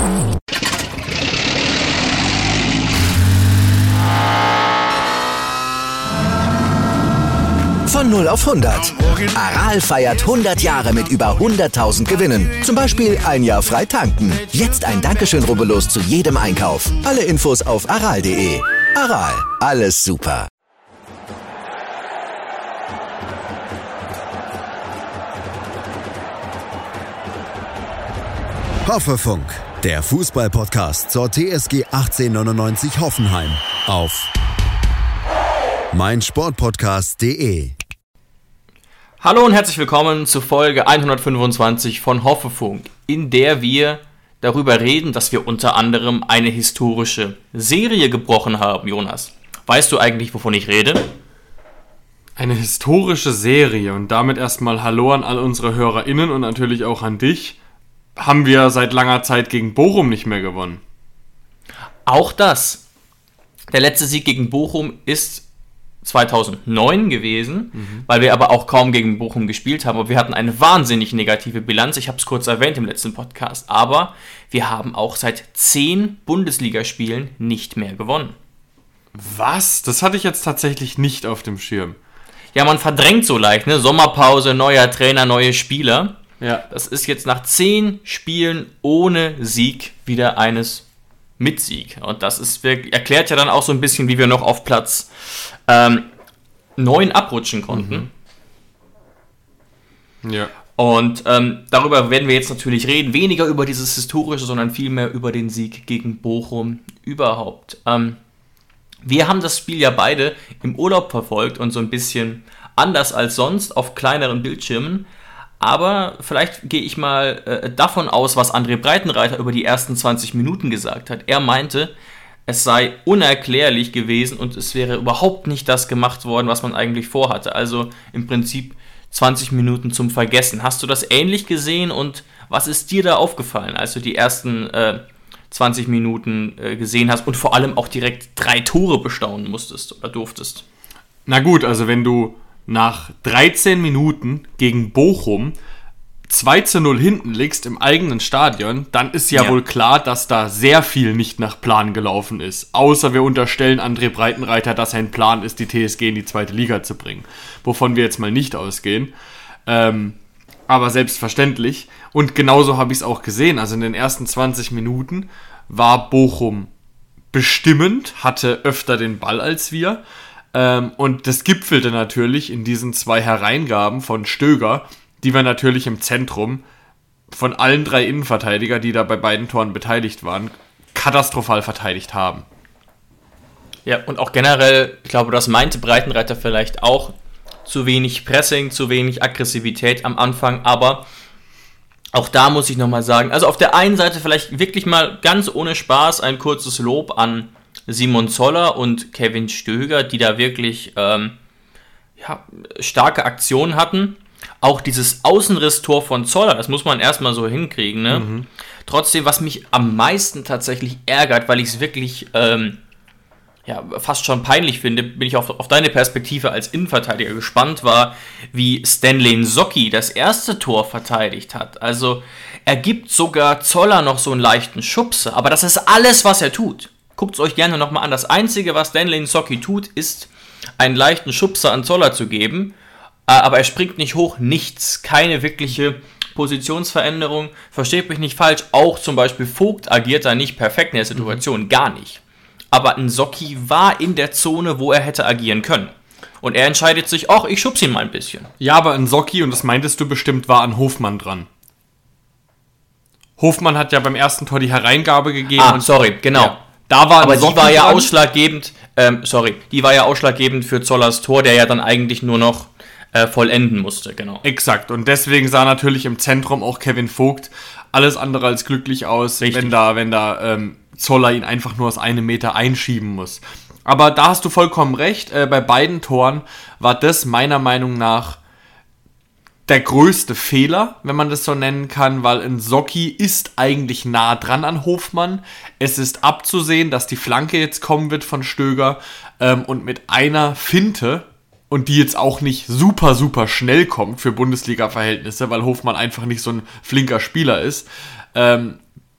Von 0 auf 100. Aral feiert 100 Jahre mit über 100.000 Gewinnen. Zum Beispiel ein Jahr frei tanken. Jetzt ein Dankeschön, rubbellos zu jedem Einkauf. Alle Infos auf aral.de. Aral, alles super. Hoffefunk, der Fußball-Podcast zur TSG 1899 Hoffenheim auf meinsportpodcast.de. Hallo und herzlich willkommen zu Folge 125 von Hoffefunk, in der wir darüber reden, dass wir unter anderem eine historische Serie gebrochen haben, Jonas. Weißt du eigentlich, wovon ich rede? Eine historische Serie und damit erstmal Hallo an all unsere HörerInnen und natürlich auch an dich. Haben wir seit langer Zeit gegen Bochum nicht mehr gewonnen. Auch das. Der letzte Sieg gegen Bochum ist 2009 gewesen, weil wir aber auch kaum gegen Bochum gespielt haben. Aber wir hatten eine wahnsinnig negative Bilanz. Ich habe es kurz erwähnt im letzten Podcast. Aber wir haben auch seit 10 Bundesligaspielen nicht mehr gewonnen. Was? Das hatte ich jetzt tatsächlich nicht auf dem Schirm. Ja, man verdrängt so leicht, ne? Sommerpause, neuer Trainer, neue Spieler. Ja. Das ist jetzt nach 10 Spielen ohne Sieg wieder eines mit Sieg. Und das ist wirklich, erklärt ja dann auch so ein bisschen, wie wir noch auf Platz 9 abrutschen konnten. Ja. Und darüber werden wir jetzt natürlich reden. Weniger über dieses Historische, sondern vielmehr über den Sieg gegen Bochum überhaupt. Wir haben das Spiel ja beide im Urlaub verfolgt und so ein bisschen anders als sonst auf kleineren Bildschirmen. Aber vielleicht gehe ich mal davon aus, was André Breitenreiter über die ersten 20 Minuten gesagt hat. Er meinte, es sei unerklärlich gewesen und es wäre überhaupt nicht das gemacht worden, was man eigentlich vorhatte. Also im Prinzip 20 Minuten zum Vergessen. Hast du das ähnlich gesehen und was ist dir da aufgefallen, als du die ersten 20 Minuten gesehen hast und vor allem auch direkt 3 Tore bestaunen musstest oder durftest? Na gut, also wenn du nach 13 Minuten gegen Bochum 2-0 hinten liegst im eigenen Stadion, dann ist ja wohl klar, dass da sehr viel nicht nach Plan gelaufen ist. Außer wir unterstellen André Breitenreiter, dass sein Plan ist, die TSG in die zweite Liga zu bringen. Wovon wir jetzt mal nicht ausgehen. Aber selbstverständlich. Und genauso habe ich es auch gesehen. Also in den ersten 20 Minuten war Bochum bestimmend, hatte öfter den Ball als wir. Und das gipfelte natürlich in diesen 2 Hereingaben von Stöger, die wir natürlich im Zentrum von allen 3 Innenverteidiger, die da bei beiden Toren beteiligt waren, katastrophal verteidigt haben. Ja, und auch generell, ich glaube, das meinte Breitenreiter vielleicht auch, zu wenig Pressing, zu wenig Aggressivität am Anfang, aber auch da muss ich nochmal sagen, also auf der einen Seite vielleicht wirklich mal ganz ohne Spaß ein kurzes Lob an Simon Zoller und Kevin Stöger, die da wirklich starke Aktionen hatten. Auch dieses Außenrisstor von Zoller, das muss man erstmal so hinkriegen. Ne? Trotzdem, was mich am meisten tatsächlich ärgert, weil ich es wirklich fast schon peinlich finde, bin ich auf deine Perspektive als Innenverteidiger gespannt, war, wie Stanley Nsocki das erste Tor verteidigt hat. Also er gibt sogar Zoller noch so einen leichten Schubser, aber das ist alles, was er tut. Guckt es euch gerne nochmal an. Das Einzige, was Stanley Nsocki tut, ist, einen leichten Schubser an Zoller zu geben, aber er springt nicht hoch, nichts, keine wirkliche Positionsveränderung. Versteht mich nicht falsch, auch zum Beispiel Vogt agiert da nicht perfekt in der Situation, gar nicht. Aber Nsocki war in der Zone, wo er hätte agieren können. Und er entscheidet sich, ich schubse ihn mal ein bisschen. Ja, aber Nsocki, und das meintest du bestimmt, war an Hofmann dran. Hofmann hat ja beim ersten Tor die Hereingabe gegeben. Genau. Ja, da war aber Nsocki die war ja dran. ausschlaggebend für Zollers Tor, der ja dann eigentlich nur noch vollenden musste, genau. Exakt, und deswegen sah natürlich im Zentrum auch Kevin Vogt alles andere als glücklich aus, Richtig. wenn da Zoller ihn einfach nur aus 1 Meter einschieben muss. Aber da hast du vollkommen recht, bei beiden Toren war das meiner Meinung nach der größte Fehler, wenn man das so nennen kann, weil Nsocki ist eigentlich nah dran an Hofmann. Es ist abzusehen, dass die Flanke jetzt kommen wird von Stöger und mit einer Finte, und die jetzt auch nicht super, super schnell kommt für Bundesliga-Verhältnisse, weil Hofmann einfach nicht so ein flinker Spieler ist,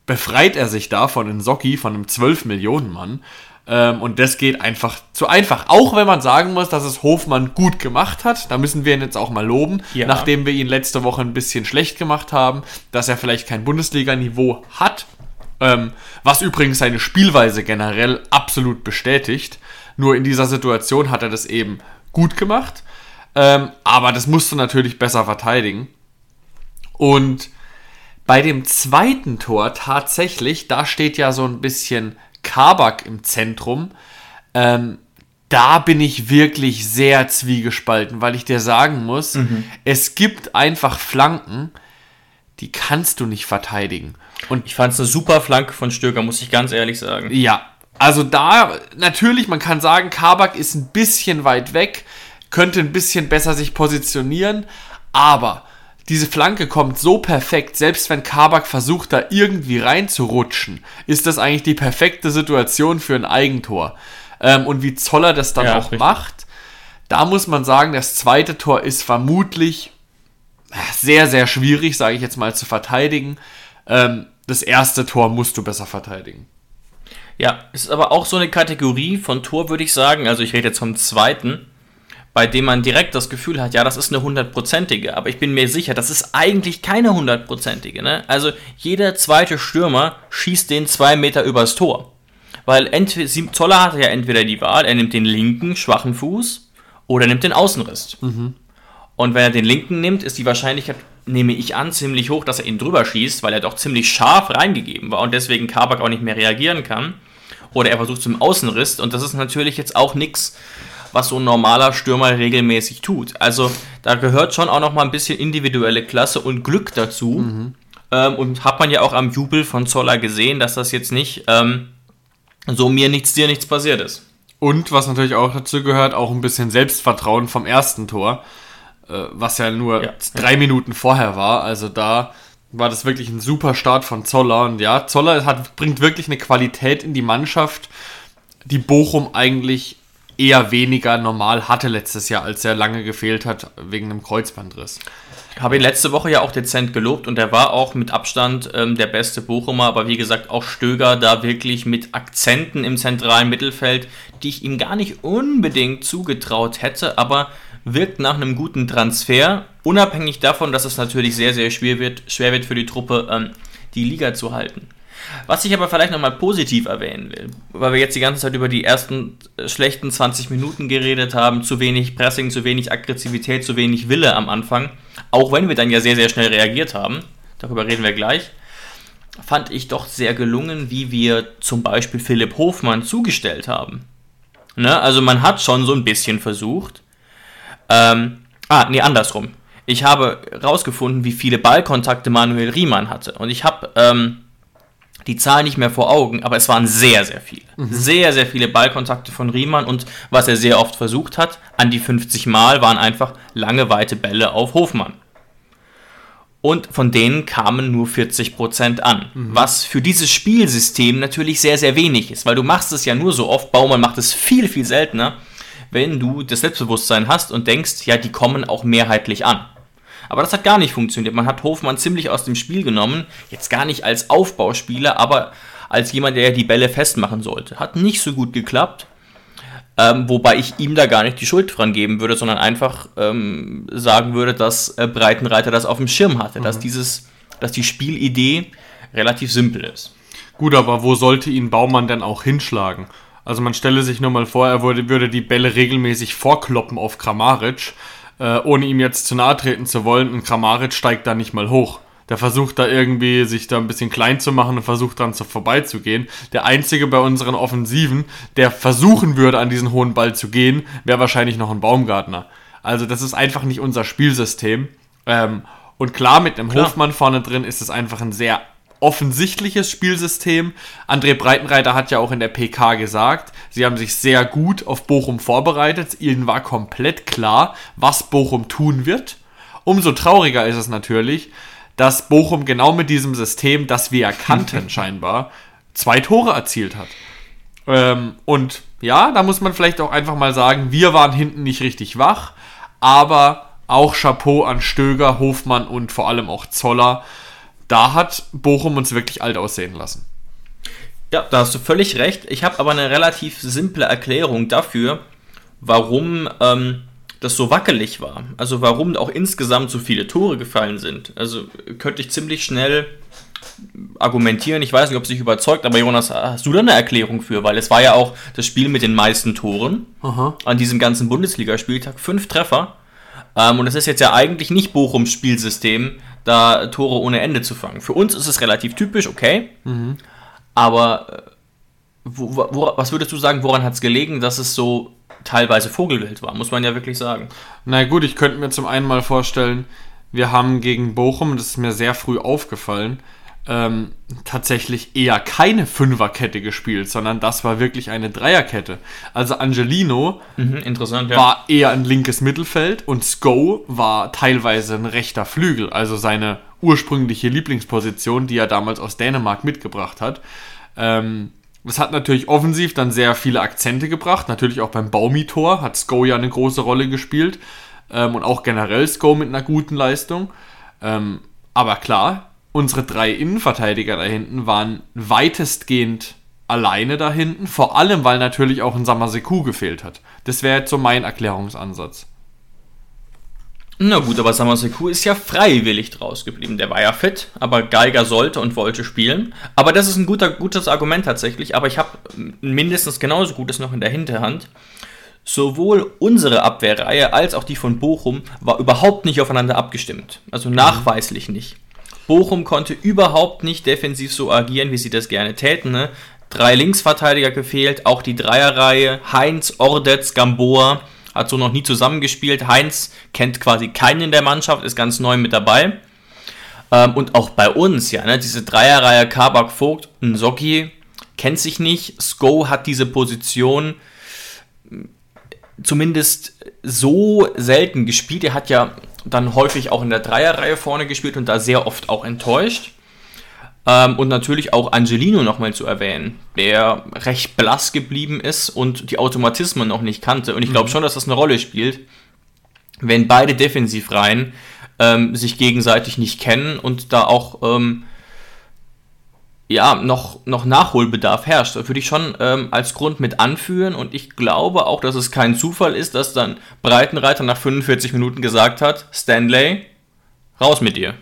befreit er sich da von Nsocki, von einem 12-Millionen-Mann. Und das geht einfach zu einfach. Auch wenn man sagen muss, dass es Hofmann gut gemacht hat. Da müssen wir ihn jetzt auch mal loben. Ja. Nachdem wir ihn letzte Woche ein bisschen schlecht gemacht haben, dass er vielleicht kein Bundesliga-Niveau hat. Was übrigens seine Spielweise generell absolut bestätigt. Nur in dieser Situation hat er das eben gut gemacht. Aber das musst du natürlich besser verteidigen. Und bei dem zweiten Tor tatsächlich, da steht ja so ein bisschen Kabak im Zentrum. Da bin ich wirklich sehr zwiegespalten, weil ich dir sagen muss, es gibt einfach Flanken, die kannst du nicht verteidigen. Und ich fand es eine super Flanke von Stöger, muss ich ganz ehrlich sagen. Ja, also da natürlich, man kann sagen, Kabak ist ein bisschen weit weg, könnte ein bisschen besser sich positionieren, aber diese Flanke kommt so perfekt, selbst wenn Kabak versucht, da irgendwie reinzurutschen, ist das eigentlich die perfekte Situation für ein Eigentor. Und wie Zoller das dann auch richtig macht, da muss man sagen, das zweite Tor ist vermutlich sehr, sehr schwierig, sage ich jetzt mal, zu verteidigen. Das erste Tor musst du besser verteidigen. Ja, es ist aber auch so eine Kategorie von Tor, würde ich sagen, also ich rede jetzt vom zweiten, bei dem man direkt das Gefühl hat, ja, das ist eine 100%ige, aber ich bin mir sicher, das ist eigentlich keine 100%ige, ne? Also jeder zweite Stürmer schießt den 2 Meter übers Tor, weil Zoller hatte ja entweder die Wahl, er nimmt den linken schwachen Fuß oder nimmt den Außenriss. Und wenn er den linken nimmt, ist die Wahrscheinlichkeit, nehme ich an, ziemlich hoch, dass er ihn drüber schießt, weil er doch ziemlich scharf reingegeben war und deswegen Kabak auch nicht mehr reagieren kann. Oder er versucht zum Außenriss und das ist natürlich jetzt auch nichts, was so ein normaler Stürmer regelmäßig tut. Also da gehört schon auch noch mal ein bisschen individuelle Klasse und Glück dazu. Und hat man ja auch am Jubel von Zoller gesehen, dass das jetzt nicht so mir nichts, dir nichts passiert ist. Und was natürlich auch dazu gehört, auch ein bisschen Selbstvertrauen vom ersten Tor, was ja nur 3 Minuten vorher war. Also da war das wirklich ein super Start von Zoller. Und ja, Zoller bringt wirklich eine Qualität in die Mannschaft, die Bochum eigentlich eher weniger normal hatte letztes Jahr, als er lange gefehlt hat wegen einem Kreuzbandriss. Ich habe ihn letzte Woche ja auch dezent gelobt und er war auch mit Abstand der beste Bochumer, aber wie gesagt auch Stöger da wirklich mit Akzenten im zentralen Mittelfeld, die ich ihm gar nicht unbedingt zugetraut hätte, aber wirkt nach einem guten Transfer, unabhängig davon, dass es natürlich sehr, sehr schwer wird für die Truppe, die Liga zu halten. Was ich aber vielleicht nochmal positiv erwähnen will, weil wir jetzt die ganze Zeit über die ersten schlechten 20 Minuten geredet haben, zu wenig Pressing, zu wenig Aggressivität, zu wenig Wille am Anfang, auch wenn wir dann ja sehr, sehr schnell reagiert haben, darüber reden wir gleich, fand ich doch sehr gelungen, wie wir zum Beispiel Philipp Hofmann zugestellt haben. Ne? Also man hat schon so ein bisschen versucht, andersrum. Ich habe rausgefunden, wie viele Ballkontakte Manuel Riemann hatte und ich habe die Zahl nicht mehr vor Augen, aber es waren sehr, sehr viele. Sehr, sehr viele Ballkontakte von Riemann und was er sehr oft versucht hat, an die 50 Mal, waren einfach lange, weite Bälle auf Hofmann. Und von denen kamen nur 40% an, was für dieses Spielsystem natürlich sehr, sehr wenig ist, weil du machst es ja nur so oft, Baumann macht es viel, viel seltener, wenn du das Selbstbewusstsein hast und denkst, ja, die kommen auch mehrheitlich an. Aber das hat gar nicht funktioniert. Man hat Hofmann ziemlich aus dem Spiel genommen. Jetzt gar nicht als Aufbauspieler, aber als jemand, der die Bälle festmachen sollte. Hat nicht so gut geklappt. Wobei ich ihm da gar nicht die Schuld dran geben würde, sondern einfach sagen würde, dass Breitenreiter das auf dem Schirm hatte. Dass die Spielidee relativ simpel ist. Gut, aber wo sollte ihn Baumann denn auch hinschlagen? Also man stelle sich nur mal vor, er würde die Bälle regelmäßig vorkloppen auf Kramaric, ohne ihm jetzt zu nahe treten zu wollen, und Kramaric steigt da nicht mal hoch. Der versucht da irgendwie, sich da ein bisschen klein zu machen und versucht dann vorbeizugehen. Der Einzige bei unseren Offensiven, der versuchen würde, an diesen hohen Ball zu gehen, wäre wahrscheinlich noch ein Baumgartner. Also das ist einfach nicht unser Spielsystem. Und klar, mit einem Hofmann vorne drin ist es einfach ein sehr offensichtliches Spielsystem. André Breitenreiter hat ja auch in der PK gesagt, sie haben sich sehr gut auf Bochum vorbereitet. Ihnen war komplett klar, was Bochum tun wird. Umso trauriger ist es natürlich, dass Bochum genau mit diesem System, das wir erkannten scheinbar, 2 Tore erzielt hat. Und ja, da muss man vielleicht auch einfach mal sagen, wir waren hinten nicht richtig wach, aber auch Chapeau an Stöger, Hofmann und vor allem auch Zoller. da hat Bochum uns wirklich alt aussehen lassen. Ja, da hast du völlig recht. Ich habe aber eine relativ simple Erklärung dafür, warum das so wackelig war. Also warum auch insgesamt so viele Tore gefallen sind. Also könnte ich ziemlich schnell argumentieren. Ich weiß nicht, ob es dich überzeugt, aber Jonas, hast du da eine Erklärung für? Weil es war ja auch das Spiel mit den meisten Toren an diesem ganzen Bundesligaspieltag. 5 Treffer. Und das ist jetzt ja eigentlich nicht Bochums Spielsystem, da Tore ohne Ende zu fangen. Für uns ist es relativ typisch, okay. Aber was würdest du sagen, woran hat es gelegen, dass es so teilweise Vogelwild war, muss man ja wirklich sagen. Na gut, ich könnte mir zum einen mal vorstellen, wir haben gegen Bochum, das ist mir sehr früh aufgefallen, tatsächlich eher keine Fünferkette gespielt, sondern das war wirklich eine Dreierkette. Also Angelino interessant, ja. war eher ein linkes Mittelfeld und Sko war teilweise ein rechter Flügel, also seine ursprüngliche Lieblingsposition, die er damals aus Dänemark mitgebracht hat. Das hat natürlich offensiv dann sehr viele Akzente gebracht, natürlich auch beim Baumi-Tor hat Sko ja eine große Rolle gespielt und auch generell Sko mit einer guten Leistung. Aber klar, unsere 3 Innenverteidiger da hinten waren weitestgehend alleine da hinten, vor allem, weil natürlich auch ein Samaseku gefehlt hat. Das wäre jetzt so mein Erklärungsansatz. Na gut, aber Samaseku ist ja freiwillig draus geblieben. Der war ja fit, aber Geiger sollte und wollte spielen. Aber das ist ein gutes Argument tatsächlich, aber ich habe mindestens genauso Gutes noch in der Hinterhand. Sowohl unsere Abwehrreihe als auch die von Bochum war überhaupt nicht aufeinander abgestimmt. Also nachweislich nicht. Bochum konnte überhaupt nicht defensiv so agieren, wie sie das gerne täten. Ne? 3 Linksverteidiger gefehlt, auch die Dreierreihe. Heinz, Ordetz, Gamboa hat so noch nie zusammengespielt. Heinz kennt quasi keinen in der Mannschaft, ist ganz neu mit dabei. Und auch bei uns, ja, ne? Diese Dreierreihe Kabak, Vogt, Nsocki kennt sich nicht. Sko hat diese Position zumindest so selten gespielt. Er hat ja dann häufig auch in der Dreierreihe vorne gespielt und da sehr oft auch enttäuscht. Und natürlich auch Angelino nochmal zu erwähnen, der recht blass geblieben ist und die Automatismen noch nicht kannte. Und ich glaube schon, dass das eine Rolle spielt, wenn beide Defensivreihen sich gegenseitig nicht kennen und da auch noch Nachholbedarf herrscht. Das würde ich schon als Grund mit anführen und ich glaube auch, dass es kein Zufall ist, dass dann Breitenreiter nach 45 Minuten gesagt hat, Stanley, raus mit dir.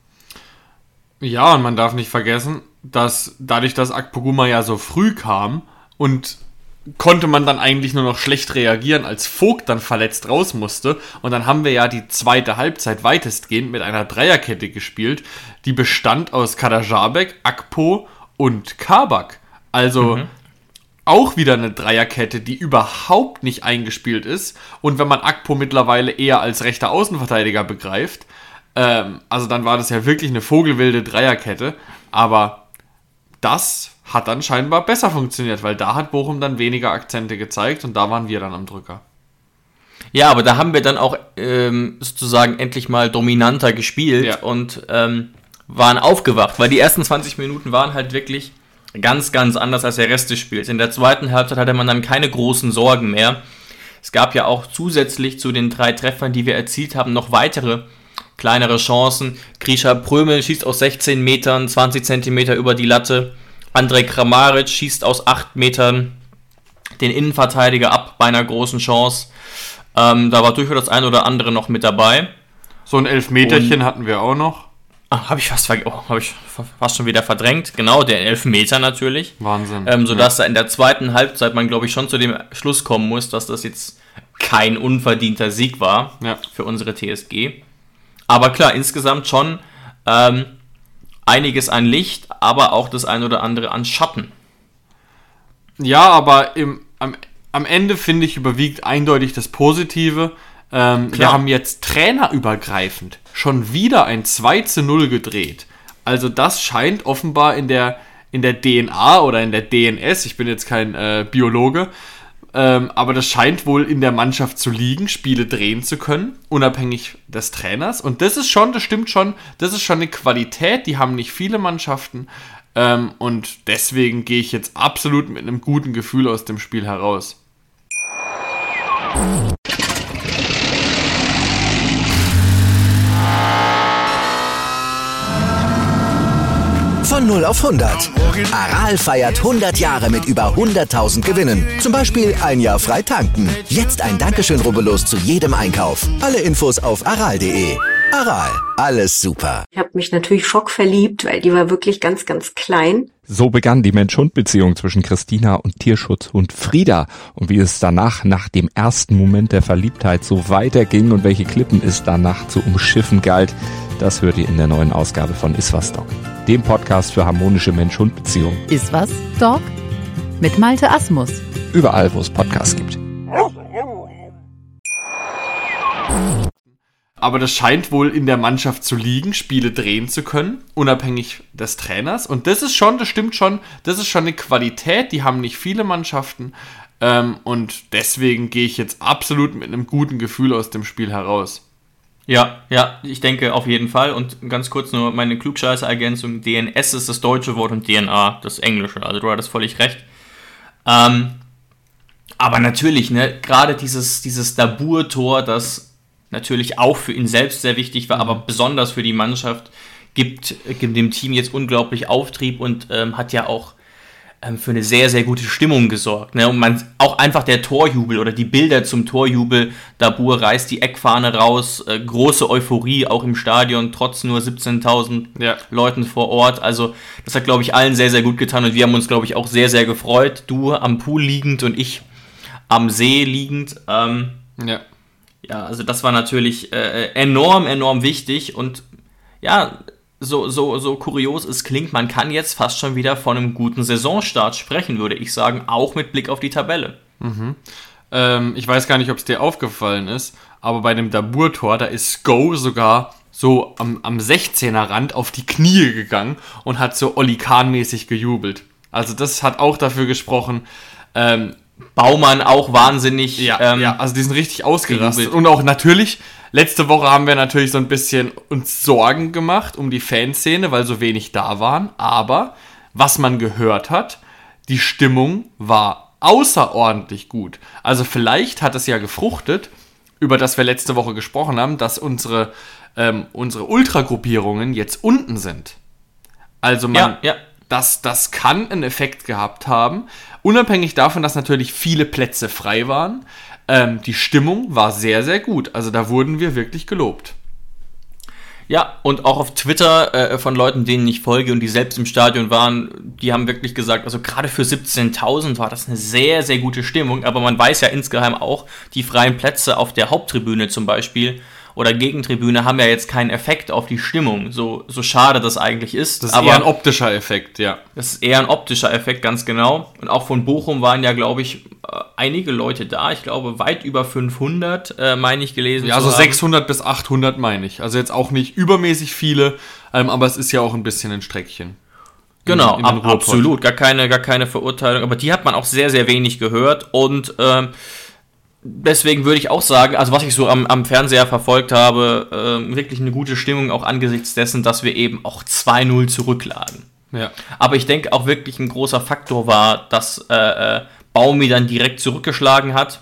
Ja, und man darf nicht vergessen, dass dadurch, dass Akpoguma ja so früh kam und konnte man dann eigentlich nur noch schlecht reagieren, als Vogt dann verletzt raus musste. Und dann haben wir ja die zweite Halbzeit weitestgehend mit einer Dreierkette gespielt, die bestand aus Kadajabek, Akpo und Kabak. Also auch wieder eine Dreierkette, die überhaupt nicht eingespielt ist. Und wenn man Akpo mittlerweile eher als rechter Außenverteidiger begreift, also dann war das ja wirklich eine vogelwilde Dreierkette. Aber das hat dann scheinbar besser funktioniert, weil da hat Bochum dann weniger Akzente gezeigt und da waren wir dann am Drücker. Ja, aber da haben wir dann auch sozusagen endlich mal dominanter gespielt und waren aufgewacht, weil die ersten 20 Minuten waren halt wirklich ganz, ganz anders als der Rest des Spiels. In der zweiten Halbzeit hatte man dann keine großen Sorgen mehr. Es gab ja auch zusätzlich zu den 3 Treffern, die wir erzielt haben, noch weitere kleinere Chancen. Grisha Prömel schießt aus 16 Metern, 20 Zentimeter über die Latte. Andrej Kramaric schießt aus 8 Metern den Innenverteidiger ab bei einer großen Chance. Da war durchaus das ein oder andere noch mit dabei. So ein Elfmeterchen hatten wir auch noch. Habe ich fast schon wieder verdrängt. Genau, der Elfmeter natürlich. Wahnsinn. Sodass da in der zweiten Halbzeit man, glaube ich, schon zu dem Schluss kommen muss, dass das jetzt kein unverdienter Sieg war für unsere TSG. Aber klar, insgesamt schon einiges an Licht, aber auch das ein oder andere an Schatten. Ja, aber am Ende, finde ich, überwiegt eindeutig das Positive. Wir haben jetzt trainerübergreifend schon wieder ein 2:0 gedreht. Also das scheint offenbar in der DNA oder in der DNS, ich bin jetzt kein Biologe, aber das scheint wohl in der Mannschaft zu liegen, Spiele drehen zu können, unabhängig des Trainers. Und das stimmt schon, das ist schon eine Qualität, die haben nicht viele Mannschaften. Und deswegen gehe ich jetzt absolut mit einem guten Gefühl aus dem Spiel heraus. Von 0 auf 100. Aral feiert 100 Jahre mit über 100.000 Gewinnen. Zum Beispiel ein Jahr frei tanken. Jetzt ein Dankeschön, rubbellos zu jedem Einkauf. Alle Infos auf aral.de. Aral, alles super. Ich habe mich natürlich schockverliebt, weil die war wirklich ganz, ganz klein. So begann die Mensch-Hund-Beziehung zwischen Christina und Tierschutzhund Frieda. Und wie es danach, nach dem ersten Moment der Verliebtheit, so weiterging und welche Klippen es danach zu umschiffen galt, das hört ihr in der neuen Ausgabe von Iswas Dog, dem Podcast für harmonische Mensch-Hund-Beziehungen. Iswas Dog mit Malte Asmus. Überall, wo es Podcasts gibt. Aber das scheint wohl in der Mannschaft zu liegen, Spiele drehen zu können, unabhängig des Trainers. Und das stimmt schon, das ist schon eine Qualität, die haben nicht viele Mannschaften. Und deswegen gehe ich jetzt absolut mit einem guten Gefühl aus dem Spiel heraus. Ja, ich denke auf jeden Fall. Und ganz kurz nur meine Klugscheißer-Ergänzung. DNS ist das deutsche Wort und DNA das englische. Also du hattest völlig recht. Aber natürlich, ne, gerade dieses Dabur-Tor, das natürlich auch für ihn selbst sehr wichtig war, aber besonders für die Mannschaft, gibt dem Team jetzt unglaublich Auftrieb und hat ja auch für eine sehr, sehr gute Stimmung gesorgt. Ne? Und auch einfach der Torjubel oder die Bilder zum Torjubel, Dabur reißt die Eckfahne raus, große Euphorie auch im Stadion, trotz nur 17.000 Leuten vor Ort. Also das hat, glaube ich, allen sehr, sehr gut getan und wir haben uns, glaube ich, auch sehr, sehr gefreut. Du am Pool liegend und ich am See liegend. Ja, also das war natürlich enorm wichtig und ja, so kurios es klingt, man kann jetzt fast schon wieder von einem guten Saisonstart sprechen, würde ich sagen, auch mit Blick auf die Tabelle. Ich weiß gar nicht, ob es dir aufgefallen ist, aber bei dem Dabur-Tor, da ist Go sogar so am 16er-Rand auf die Knie gegangen und hat so Olli Kahn-mäßig gejubelt. Also das hat auch dafür gesprochen, Baumann auch wahnsinnig. Also die sind richtig ausgerastet. Und auch natürlich, letzte Woche haben wir natürlich so ein bisschen uns Sorgen gemacht um die Fanszene, weil so wenig da waren. Aber was man gehört hat, die Stimmung war außerordentlich gut. Also vielleicht hat es ja gefruchtet, über das wir letzte Woche gesprochen haben, dass unsere Ultragruppierungen jetzt unten sind. Also das kann einen Effekt gehabt haben. Unabhängig davon, dass natürlich viele Plätze frei waren, die Stimmung war sehr, sehr gut. Also da wurden wir wirklich gelobt. Ja, und auch auf Twitter von Leuten, denen ich folge und die selbst im Stadion waren, die haben wirklich gesagt, also gerade für 17.000 war das eine sehr, sehr gute Stimmung. Aber man weiß ja insgeheim auch, die freien Plätze auf der Haupttribüne zum Beispiel oder Gegentribüne haben ja jetzt keinen Effekt auf die Stimmung, so schade das eigentlich ist. Das ist eher ein optischer Effekt, ja. Das ist eher ein optischer Effekt, ganz genau. Und auch von Bochum waren ja, glaube ich, einige Leute da. Ich glaube, weit über 500, meine ich, gelesen zu haben. Ja, also 600 bis 800, meine ich. Also jetzt auch nicht übermäßig viele, aber es ist ja auch ein bisschen ein Streckchen. Genau, absolut, gar keine Verurteilung. Aber die hat man auch sehr, sehr wenig gehört und deswegen würde ich auch sagen, also was ich so am Fernseher verfolgt habe, wirklich eine gute Stimmung, auch angesichts dessen, dass wir eben auch 2-0 zurücklagen. Ja. Aber ich denke auch wirklich ein großer Faktor war, dass Baumi dann direkt zurückgeschlagen hat.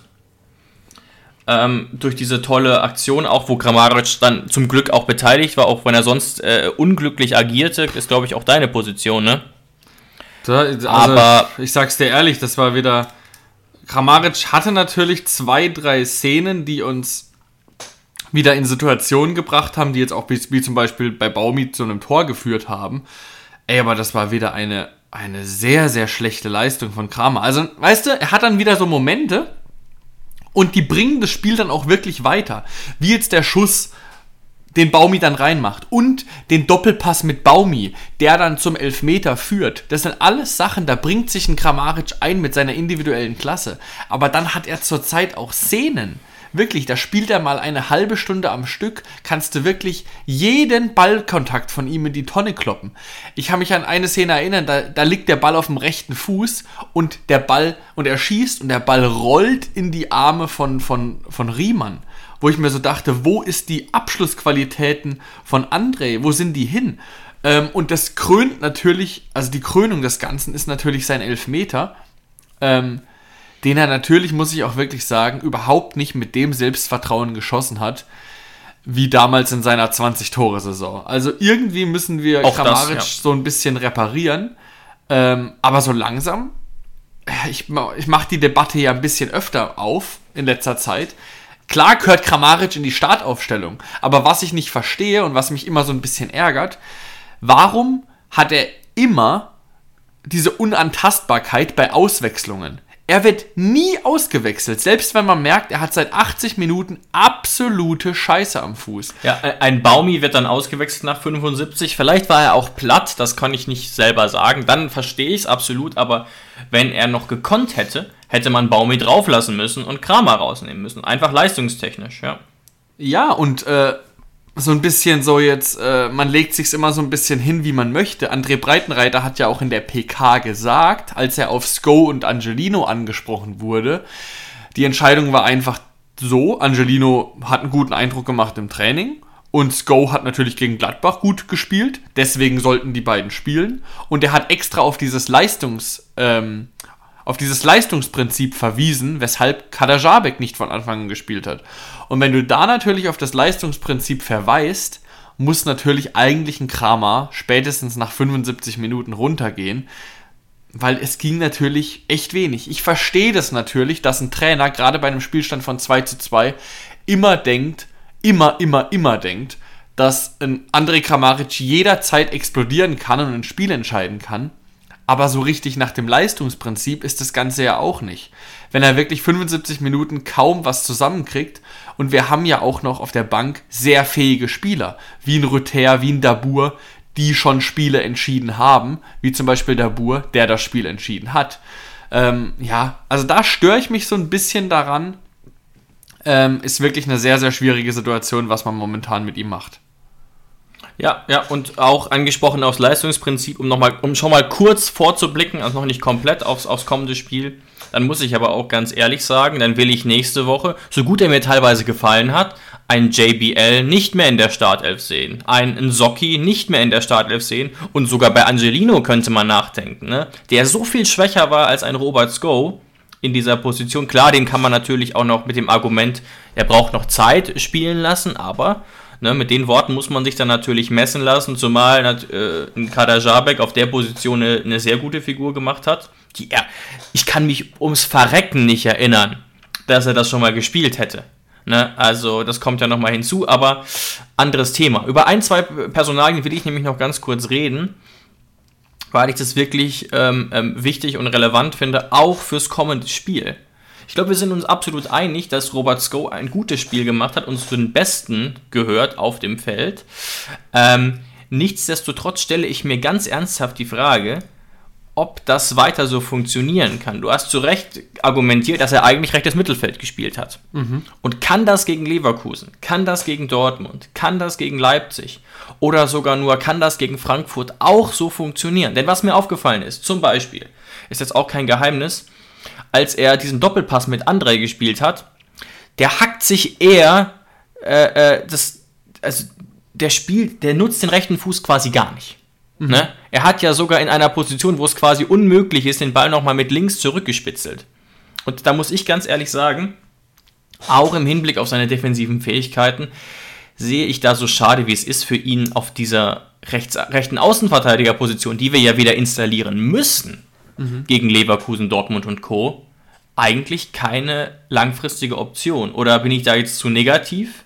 Durch diese tolle Aktion, auch wo Kramaric dann zum Glück auch beteiligt war, auch wenn er sonst unglücklich agierte, ist, glaube ich, auch deine Position, ne? Also, aber ich sag's dir ehrlich, das war wieder... Kramaric hatte natürlich 2-3 Szenen, die uns wieder in Situationen gebracht haben, die jetzt auch wie zum Beispiel bei Baumi zu einem Tor geführt haben. Aber das war wieder eine sehr, sehr schlechte Leistung von Kramer. Also, weißt du, er hat dann wieder so Momente und die bringen das Spiel dann auch wirklich weiter. Wie jetzt der Schuss, den Baumi dann reinmacht und den Doppelpass mit Baumi, der dann zum Elfmeter führt. Das sind alles Sachen, da bringt sich ein Kramaric ein mit seiner individuellen Klasse. Aber dann hat er zurzeit auch Szenen. Wirklich, da spielt er mal eine halbe Stunde am Stück, kannst du wirklich jeden Ballkontakt von ihm in die Tonne kloppen. Ich kann mich an eine Szene erinnern, da liegt der Ball auf dem rechten Fuß und er schießt und der Ball rollt in die Arme von Riemann. Wo ich mir so dachte, wo ist die Abschlussqualitäten von André? Wo sind die hin? Und das krönt natürlich, also die Krönung des Ganzen ist natürlich sein Elfmeter, den er natürlich, muss ich auch wirklich sagen, überhaupt nicht mit dem Selbstvertrauen geschossen hat, wie damals in seiner 20-Tore-Saison. Also irgendwie müssen wir Auch Kramaric das, ja. so ein bisschen reparieren. Aber so langsam, ich mache die Debatte ja ein bisschen öfter auf in letzter Zeit. Klar gehört Kramaric in die Startaufstellung, aber was ich nicht verstehe und was mich immer so ein bisschen ärgert, warum hat er immer diese Unantastbarkeit bei Auswechslungen? Er wird nie ausgewechselt, selbst wenn man merkt, er hat seit 80 Minuten absolute Scheiße am Fuß. Ja, ein Baumi wird dann ausgewechselt nach 75. Vielleicht war er auch platt, das kann ich nicht selber sagen. Dann verstehe ich es absolut, aber wenn er noch gekonnt hätte, hätte man Baumi drauflassen müssen und Kramer rausnehmen müssen. Einfach leistungstechnisch, ja. Ja, und so ein bisschen so jetzt, man legt sich's immer so ein bisschen hin, wie man möchte. André Breitenreiter hat ja auch in der PK gesagt, als er auf Sko und Angelino angesprochen wurde, die Entscheidung war einfach so, Angelino hat einen guten Eindruck gemacht im Training und Sko hat natürlich gegen Gladbach gut gespielt, deswegen sollten die beiden spielen und er hat extra auf dieses Leistungsprinzip verwiesen, weshalb Kaderabek nicht von Anfang an gespielt hat. Und wenn du da natürlich auf das Leistungsprinzip verweist, muss natürlich eigentlich ein Kramer spätestens nach 75 Minuten runtergehen, weil es ging natürlich echt wenig. Ich verstehe das natürlich, dass ein Trainer gerade bei einem Spielstand von 2:2 immer denkt, dass ein André Kramaric jederzeit explodieren kann und ein Spiel entscheiden kann. Aber so richtig nach dem Leistungsprinzip ist das Ganze ja auch nicht. Wenn er wirklich 75 Minuten kaum was zusammenkriegt und wir haben ja auch noch auf der Bank sehr fähige Spieler, wie ein Rüther, wie ein Dabur, die schon Spiele entschieden haben, wie zum Beispiel Dabur, der das Spiel entschieden hat. Also da störe ich mich so ein bisschen daran. Ist wirklich eine sehr, sehr schwierige Situation, was man momentan mit ihm macht. Ja, und auch angesprochen aufs Leistungsprinzip, um schon mal kurz vorzublicken, also noch nicht komplett aufs kommende Spiel. Dann muss ich aber auch ganz ehrlich sagen, dann will ich nächste Woche, so gut er mir teilweise gefallen hat, einen JBL nicht mehr in der Startelf sehen, einen Nsocki nicht mehr in der Startelf sehen und sogar bei Angelino könnte man nachdenken, ne? Der so viel schwächer war als ein Robert Sko in dieser Position. Klar, den kann man natürlich auch noch mit dem Argument, er braucht noch Zeit spielen lassen, aber mit den Worten muss man sich dann natürlich messen lassen, zumal ein Kaderabek auf der Position eine sehr gute Figur gemacht hat. Ich kann mich ums Verrecken nicht erinnern, dass er das schon mal gespielt hätte. Also das kommt ja nochmal hinzu, aber anderes Thema. Über 2 Personalien will ich nämlich noch ganz kurz reden, weil ich das wirklich wichtig und relevant finde, auch fürs kommende Spiel. Ich glaube, wir sind uns absolut einig, dass Robert Sko ein gutes Spiel gemacht hat und zu den Besten gehört auf dem Feld. Nichtsdestotrotz stelle ich mir ganz ernsthaft die Frage, ob das weiter so funktionieren kann. Du hast zu Recht argumentiert, dass er eigentlich rechtes Mittelfeld gespielt hat. Mhm. Und kann das gegen Leverkusen, kann das gegen Dortmund, kann das gegen Leipzig oder sogar nur kann das gegen Frankfurt auch so funktionieren? Denn was mir aufgefallen ist, zum Beispiel, ist jetzt auch kein Geheimnis, als er diesen Doppelpass mit André gespielt hat, der hackt sich eher, der nutzt den rechten Fuß quasi gar nicht. Mhm. Ne? Er hat ja sogar in einer Position, wo es quasi unmöglich ist, den Ball nochmal mit links zurückgespitzelt. Und da muss ich ganz ehrlich sagen, auch im Hinblick auf seine defensiven Fähigkeiten, sehe ich da so schade, wie es ist für ihn auf dieser rechten Außenverteidigerposition, die wir ja wieder installieren müssen, gegen Leverkusen, Dortmund und Co., eigentlich keine langfristige Option. Oder bin ich da jetzt zu negativ?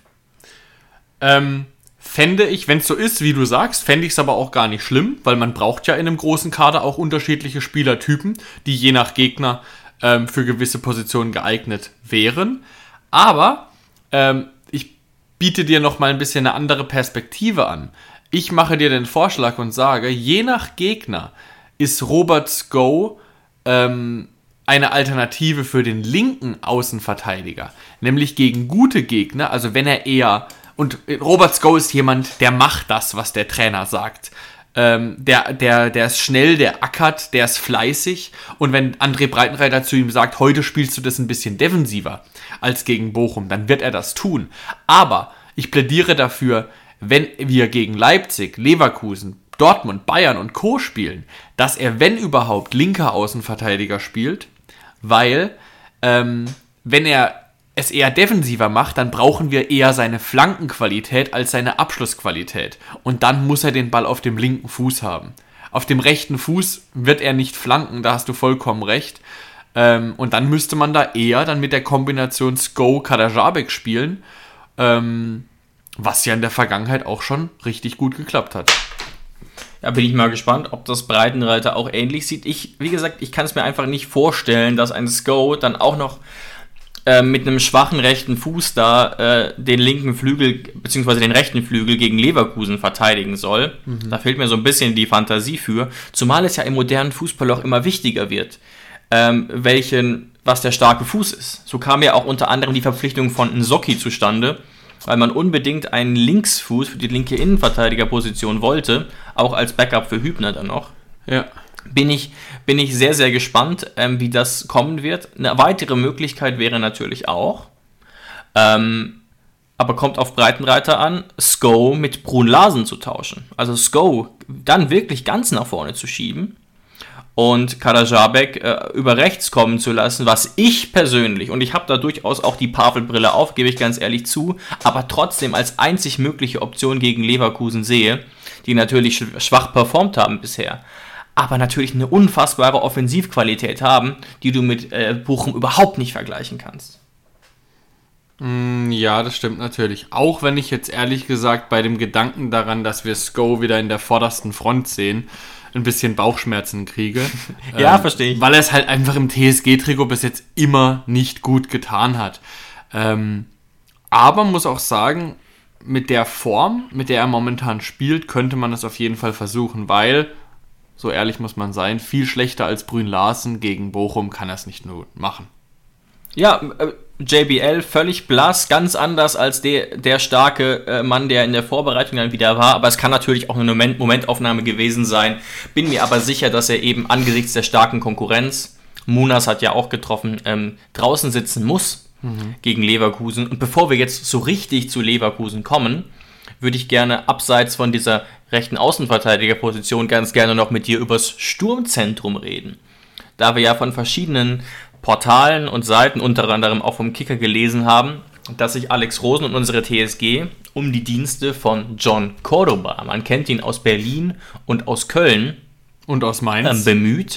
Fände ich, wenn es so ist, wie du sagst, fände ich es aber auch gar nicht schlimm, weil man braucht ja in einem großen Kader auch unterschiedliche Spielertypen, die je nach Gegner für gewisse Positionen geeignet wären. Aber ich biete dir noch mal ein bisschen eine andere Perspektive an. Ich mache dir den Vorschlag und sage, je nach Gegner ist Robert Sko eine Alternative für den linken Außenverteidiger. Nämlich gegen gute Gegner, also wenn er eher... Und Robert Sko ist jemand, der macht das, was der Trainer sagt. Der ist schnell, der ackert, der ist fleißig. Und wenn André Breitenreiter zu ihm sagt, heute spielst du das ein bisschen defensiver als gegen Bochum, dann wird er das tun. Aber ich plädiere dafür, wenn wir gegen Leipzig, Leverkusen, Dortmund, Bayern und Co. spielen, dass er, wenn überhaupt, linker Außenverteidiger spielt, weil wenn er es eher defensiver macht, dann brauchen wir eher seine Flankenqualität als seine Abschlussqualität. Und dann muss er den Ball auf dem linken Fuß haben. Auf dem rechten Fuß wird er nicht flanken, da hast du vollkommen recht. Und dann müsste man da eher dann mit der Kombination Sko-Kaderabek spielen, was ja in der Vergangenheit auch schon richtig gut geklappt hat. Ja, bin ich mal gespannt, ob das Breitenreiter auch ähnlich sieht. Wie gesagt, ich kann es mir einfach nicht vorstellen, dass ein Sko dann auch noch mit einem schwachen rechten Fuß da den linken Flügel bzw. den rechten Flügel gegen Leverkusen verteidigen soll. Da fehlt mir so ein bisschen die Fantasie für, zumal es ja im modernen Fußball auch immer wichtiger wird, was der starke Fuß ist. So kam ja auch unter anderem die Verpflichtung von Nsocki zustande, weil man unbedingt einen Linksfuß für die linke Innenverteidigerposition wollte, auch als Backup für Hübner dann noch. Ja. Bin ich sehr, sehr gespannt, wie das kommen wird. Eine weitere Möglichkeit wäre natürlich auch, aber kommt auf Breitenreiter an, Sko mit Brun Larsen zu tauschen. Also Sko dann wirklich ganz nach vorne zu schieben und Kaderabek über rechts kommen zu lassen, was ich persönlich, und ich habe da durchaus auch die Pavel-Brille auf, gebe ich ganz ehrlich zu, aber trotzdem als einzig mögliche Option gegen Leverkusen sehe, die natürlich schwach performt haben bisher, aber natürlich eine unfassbare Offensivqualität haben, die du mit Bochum überhaupt nicht vergleichen kannst. Ja, das stimmt natürlich. Auch wenn ich jetzt ehrlich gesagt bei dem Gedanken daran, dass wir Sko wieder in der vordersten Front sehen, ein bisschen Bauchschmerzen kriege. Ja, verstehe ich. Weil er es halt einfach im TSG-Trikot bis jetzt immer nicht gut getan hat. Aber muss auch sagen, mit der Form, mit der er momentan spielt, könnte man es auf jeden Fall versuchen, weil, so ehrlich muss man sein, viel schlechter als Brun Larsen gegen Bochum kann er es nicht nur machen. Ja, JBL völlig blass, ganz anders als der starke Mann, der in der Vorbereitung dann wieder war, aber es kann natürlich auch eine Momentaufnahme gewesen sein. Bin mir aber sicher, dass er eben angesichts der starken Konkurrenz, Munas hat ja auch getroffen, draußen sitzen muss gegen Leverkusen. Und bevor wir jetzt so richtig zu Leverkusen kommen, würde ich gerne abseits von dieser rechten Außenverteidigerposition ganz gerne noch mit dir übers Sturmzentrum reden. Da wir ja von verschiedenen Portalen und Seiten, unter anderem auch vom Kicker, gelesen haben, dass sich Alex Rosen und unsere TSG um die Dienste von John Cordoba, man kennt ihn aus Berlin und aus Köln und aus Mainz, bemüht,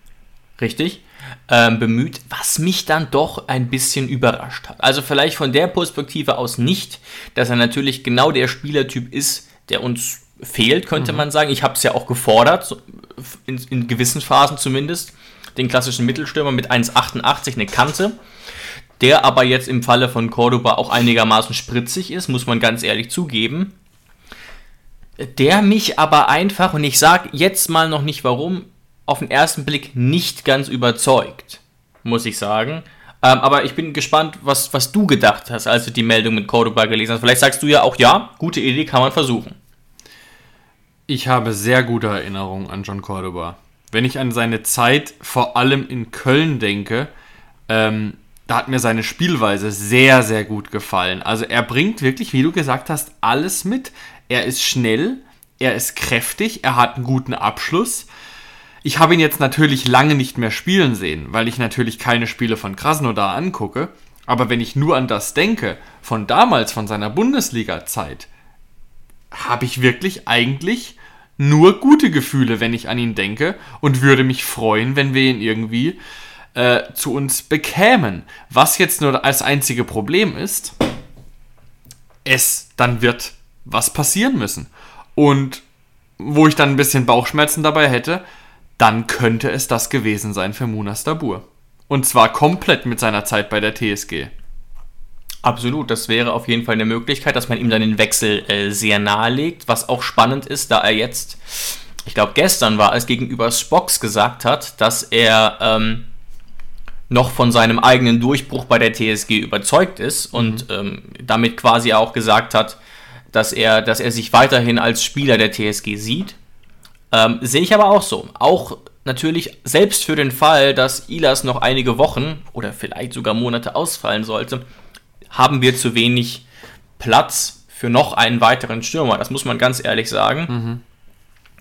was mich dann doch ein bisschen überrascht hat. Also vielleicht von der Perspektive aus nicht, dass er natürlich genau der Spielertyp ist, der uns fehlt, könnte man sagen. Ich habe es ja auch gefordert, in gewissen Phasen zumindest, den klassischen Mittelstürmer mit 1,88, eine Kante, der aber jetzt im Falle von Cordoba auch einigermaßen spritzig ist, muss man ganz ehrlich zugeben. Der mich aber einfach, und ich sage jetzt mal noch nicht warum, auf den ersten Blick nicht ganz überzeugt, muss ich sagen. Aber ich bin gespannt, was du gedacht hast, als du die Meldung mit Cordoba gelesen hast. Vielleicht sagst du ja auch, ja, gute Idee, kann man versuchen. Ich habe sehr gute Erinnerungen an John Cordoba. Wenn ich an seine Zeit vor allem in Köln denke, da hat mir seine Spielweise sehr, sehr gut gefallen. Also er bringt wirklich, wie du gesagt hast, alles mit. Er ist schnell, er ist kräftig, er hat einen guten Abschluss. Ich habe ihn jetzt natürlich lange nicht mehr spielen sehen, weil ich natürlich keine Spiele von Krasnodar angucke. Aber wenn ich nur an das denke, von damals, von seiner Bundesliga-Zeit, habe ich wirklich eigentlich nur gute Gefühle, wenn ich an ihn denke, und würde mich freuen, wenn wir ihn irgendwie zu uns bekämen. Was jetzt nur das einzige Problem ist, dann wird was passieren müssen. Und wo ich dann ein bisschen Bauchschmerzen dabei hätte, dann könnte es das gewesen sein für Munas Dabbur. Und zwar komplett mit seiner Zeit bei der TSG. Absolut, das wäre auf jeden Fall eine Möglichkeit, dass man ihm dann den Wechsel sehr nahelegt, was auch spannend ist, da er jetzt, ich glaube gestern war es, gegenüber Spox gesagt hat, dass er noch von seinem eigenen Durchbruch bei der TSG überzeugt ist und damit quasi auch gesagt hat, dass er sich weiterhin als Spieler der TSG sieht. Sehe ich aber auch so. Auch natürlich, selbst für den Fall, dass Ilas noch einige Wochen oder vielleicht sogar Monate ausfallen sollte, haben wir zu wenig Platz für noch einen weiteren Stürmer. Das muss man ganz ehrlich sagen.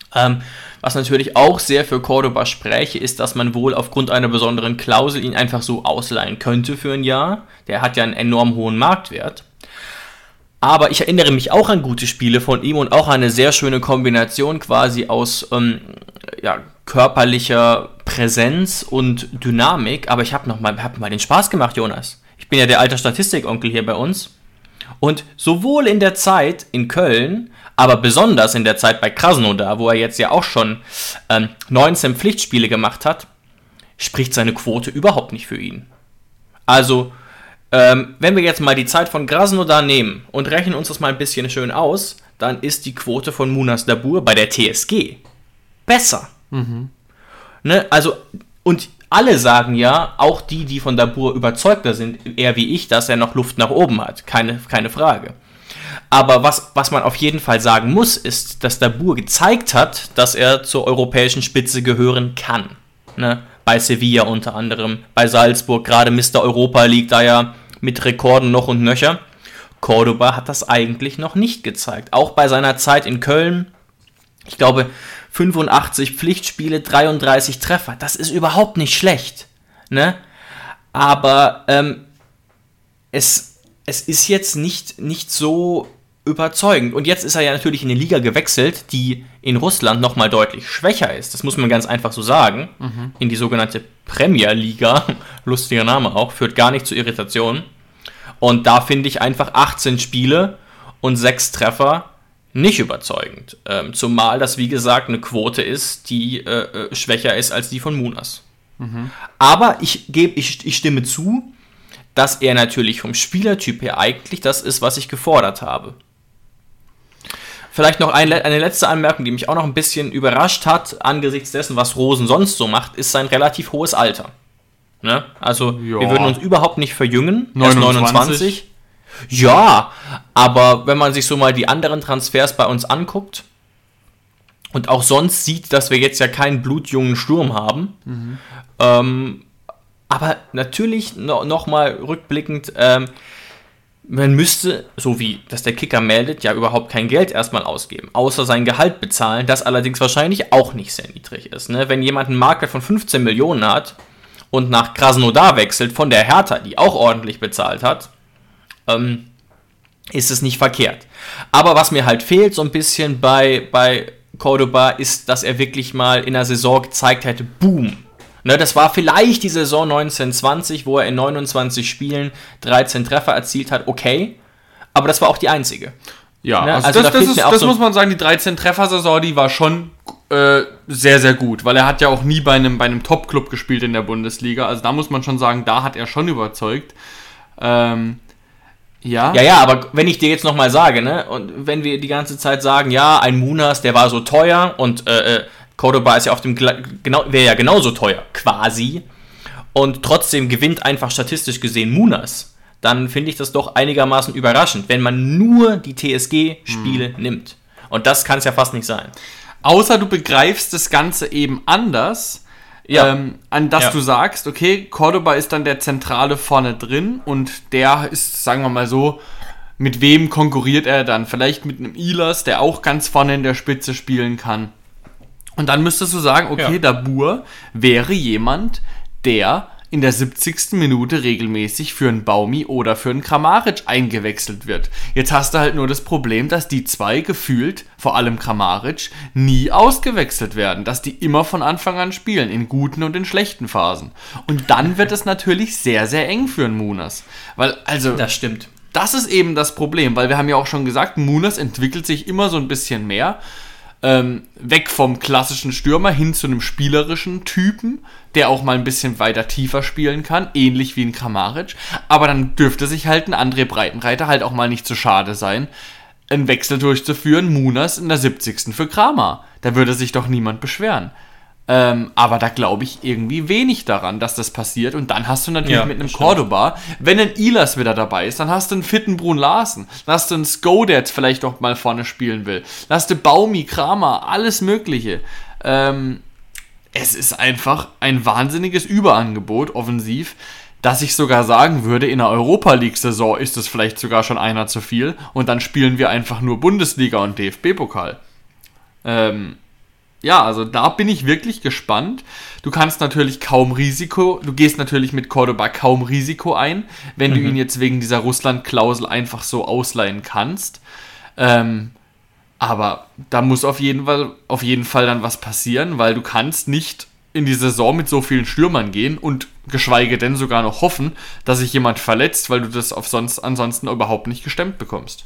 Was natürlich auch sehr für Cordoba spräche, ist, dass man wohl aufgrund einer besonderen Klausel ihn einfach so ausleihen könnte für ein Jahr. Der hat ja einen enorm hohen Marktwert. Aber ich erinnere mich auch an gute Spiele von ihm und auch an eine sehr schöne Kombination quasi aus körperlicher Präsenz und Dynamik. Aber ich habe mal den Spaß gemacht, Jonas. Ich bin ja der alte Statistikonkel hier bei uns. Und sowohl in der Zeit in Köln, aber besonders in der Zeit bei Krasnodar, wo er jetzt ja auch schon 19 Pflichtspiele gemacht hat, spricht seine Quote überhaupt nicht für ihn. Also, wenn wir jetzt mal die Zeit von Krasnodar nehmen und rechnen uns das mal ein bisschen schön aus, dann ist die Quote von Munas Dabbur bei der TSG besser. Ne? Also, und alle sagen ja, auch die von Dabbur überzeugter sind, eher wie ich, dass er noch Luft nach oben hat. Keine Frage. Aber was man auf jeden Fall sagen muss, ist, dass Dabbur gezeigt hat, dass er zur europäischen Spitze gehören kann. Ne? Bei Sevilla unter anderem, bei Salzburg, gerade Mr. Europa liegt da ja mit Rekorden noch und nöcher. Cordoba hat das eigentlich noch nicht gezeigt. Auch bei seiner Zeit in Köln, ich glaube 85 Pflichtspiele, 33 Treffer. Das ist überhaupt nicht schlecht. Ne? Aber es ist jetzt nicht so überzeugend. Und jetzt ist er ja natürlich in eine Liga gewechselt, die in Russland nochmal deutlich schwächer ist. Das muss man ganz einfach so sagen. In die sogenannte Premier Liga, lustiger Name auch, führt gar nicht zu Irritationen. Und da finde ich einfach 18 Spiele und 6 Treffer nicht überzeugend. Zumal das, wie gesagt, eine Quote ist, die schwächer ist als die von Munas. Aber ich stimme zu, dass er natürlich vom Spielertyp her eigentlich das ist, was ich gefordert habe. Vielleicht noch eine letzte Anmerkung, die mich auch noch ein bisschen überrascht hat, angesichts dessen, was Rosen sonst so macht, ist sein relativ hohes Alter. Ne? Also, wir würden uns überhaupt nicht verjüngen. 29. Ja, aber wenn man sich so mal die anderen Transfers bei uns anguckt und auch sonst sieht, dass wir jetzt ja keinen blutjungen Sturm haben, aber natürlich noch mal rückblickend, man müsste, so wie das der Kicker meldet, ja überhaupt kein Geld erstmal ausgeben, außer sein Gehalt bezahlen, das allerdings wahrscheinlich auch nicht sehr niedrig ist. Ne? Wenn jemand einen Marktwert von 15 Millionen hat und nach Krasnodar wechselt von der Hertha, die auch ordentlich bezahlt hat, ist es nicht verkehrt. Aber was mir halt fehlt so ein bisschen bei Cordoba ist, dass er wirklich mal in der Saison gezeigt hätte, boom. Ne, das war vielleicht die Saison 1920, wo er in 29 Spielen 13 Treffer erzielt hat, okay. Aber das war auch die einzige. Ja, ne? Also das muss man sagen, die 13-Treffer-Saison, die war schon sehr, sehr gut, weil er hat ja auch nie bei einem Top-Club gespielt in der Bundesliga. Also da muss man schon sagen, da hat er schon überzeugt. Ja, aber wenn ich dir jetzt nochmal sage, ne, und wenn wir die ganze Zeit sagen, ja, ein Munas, der war so teuer und Cordoba ist ja wäre ja genauso teuer, quasi, und trotzdem gewinnt einfach statistisch gesehen Munas, dann finde ich das doch einigermaßen überraschend, wenn man nur die TSG-Spiele nimmt. Und das kann es ja fast nicht sein. Außer du begreifst das Ganze eben anders, du sagst, okay, Cordoba ist dann der Zentrale vorne drin und der ist, sagen wir mal so, mit wem konkurriert er dann? Vielleicht mit einem Ehlers, der auch ganz vorne in der Spitze spielen kann. Und dann müsstest du sagen, okay, Dabbur wäre jemand, der in der 70. Minute regelmäßig für einen Baumi oder für einen Kramaric eingewechselt wird. Jetzt hast du halt nur das Problem, dass die zwei gefühlt, vor allem Kramaric, nie ausgewechselt werden. Dass die immer von Anfang an spielen, in guten und in schlechten Phasen. Und dann wird es natürlich sehr, sehr eng für einen Munas. Weil, also, das stimmt. Das ist eben das Problem, weil wir haben ja auch schon gesagt, Munas entwickelt sich immer so ein bisschen mehr. Weg vom klassischen Stürmer hin zu einem spielerischen Typen, der auch mal ein bisschen weiter tiefer spielen kann, ähnlich wie ein Kramaric. Aber dann dürfte sich halt ein André Breitenreiter halt auch mal nicht zu schade sein, einen Wechsel durchzuführen, Munas in der 70. für Kramer. Da würde sich doch niemand beschweren. Aber da glaube ich irgendwie wenig daran, dass das passiert. Und dann hast du natürlich mit einem Cordoba, wenn ein Ehlers wieder dabei ist, dann hast du einen fitten Brun Larsen, dann hast du einen Sko, der jetzt vielleicht auch mal vorne spielen will, dann hast du Baumi, Kramer, alles Mögliche. Es ist einfach ein wahnsinniges Überangebot, offensiv, dass ich sogar sagen würde, in der Europa-League-Saison ist es vielleicht sogar schon einer zu viel und dann spielen wir einfach nur Bundesliga und DFB-Pokal. ja, also da bin ich wirklich gespannt. Du gehst natürlich mit Cordoba kaum Risiko ein, wenn du ihn jetzt wegen dieser Russland-Klausel einfach so ausleihen kannst. Aber da muss auf jeden Fall dann was passieren, weil du kannst nicht in die Saison mit so vielen Stürmern gehen und geschweige denn sogar noch hoffen, dass sich jemand verletzt, weil du das ansonsten überhaupt nicht gestemmt bekommst.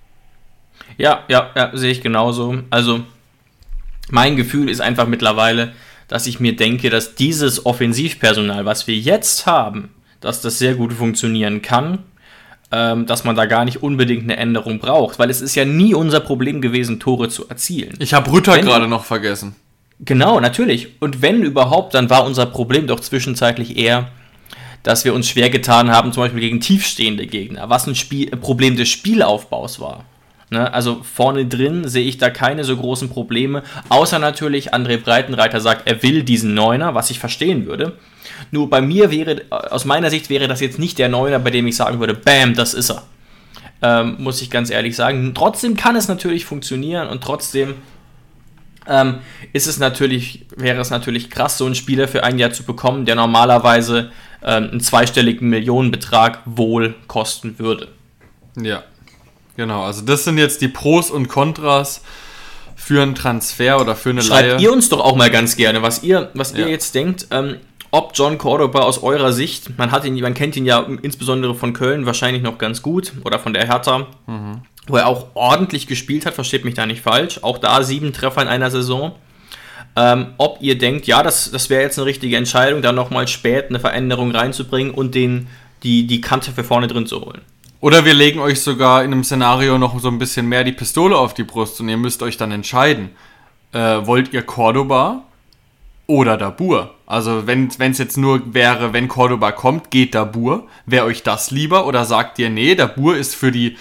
Ja, sehe ich genauso. Also mein Gefühl ist einfach mittlerweile, dass ich mir denke, dass dieses Offensivpersonal, was wir jetzt haben, dass das sehr gut funktionieren kann, dass man da gar nicht unbedingt eine Änderung braucht, weil es ist ja nie unser Problem gewesen, Tore zu erzielen. Ich habe Rütter gerade noch vergessen. Genau, natürlich. Und wenn überhaupt, dann war unser Problem doch zwischenzeitlich eher, dass wir uns schwer getan haben, zum Beispiel gegen tiefstehende Gegner, was ein Problem des Spielaufbaus war. Ne? Also vorne drin sehe ich da keine so großen Probleme, außer natürlich André Breitenreiter sagt, er will diesen Neuner, was ich verstehen würde. Nur aus meiner Sicht wäre das jetzt nicht der Neuner, bei dem ich sagen würde, bam, das ist er. Muss ich ganz ehrlich sagen. Trotzdem kann es natürlich funktionieren und trotzdem wäre es natürlich krass, so einen Spieler für ein Jahr zu bekommen, der normalerweise einen zweistelligen Millionenbetrag wohl kosten würde. Ja, genau. Also das sind jetzt die Pros und Kontras für einen Transfer oder für eine Leihe. Schreibt ihr uns doch auch mal ganz gerne, was ihr jetzt denkt, ob John Cordoba aus eurer Sicht, man kennt ihn ja insbesondere von Köln wahrscheinlich noch ganz gut oder von der Hertha, wo er auch ordentlich gespielt hat, versteht mich da nicht falsch, auch da 7 Treffer in einer Saison. Ob ihr denkt, ja, das wäre jetzt eine richtige Entscheidung, da nochmal spät eine Veränderung reinzubringen und die Kante für vorne drin zu holen. Oder wir legen euch sogar in einem Szenario noch so ein bisschen mehr die Pistole auf die Brust und ihr müsst euch dann entscheiden, wollt ihr Cordoba oder Dabur? Also wenn es jetzt nur wäre, wenn Cordoba kommt, geht Dabur. Wäre euch das lieber oder sagt ihr, nee, Dabur ist für die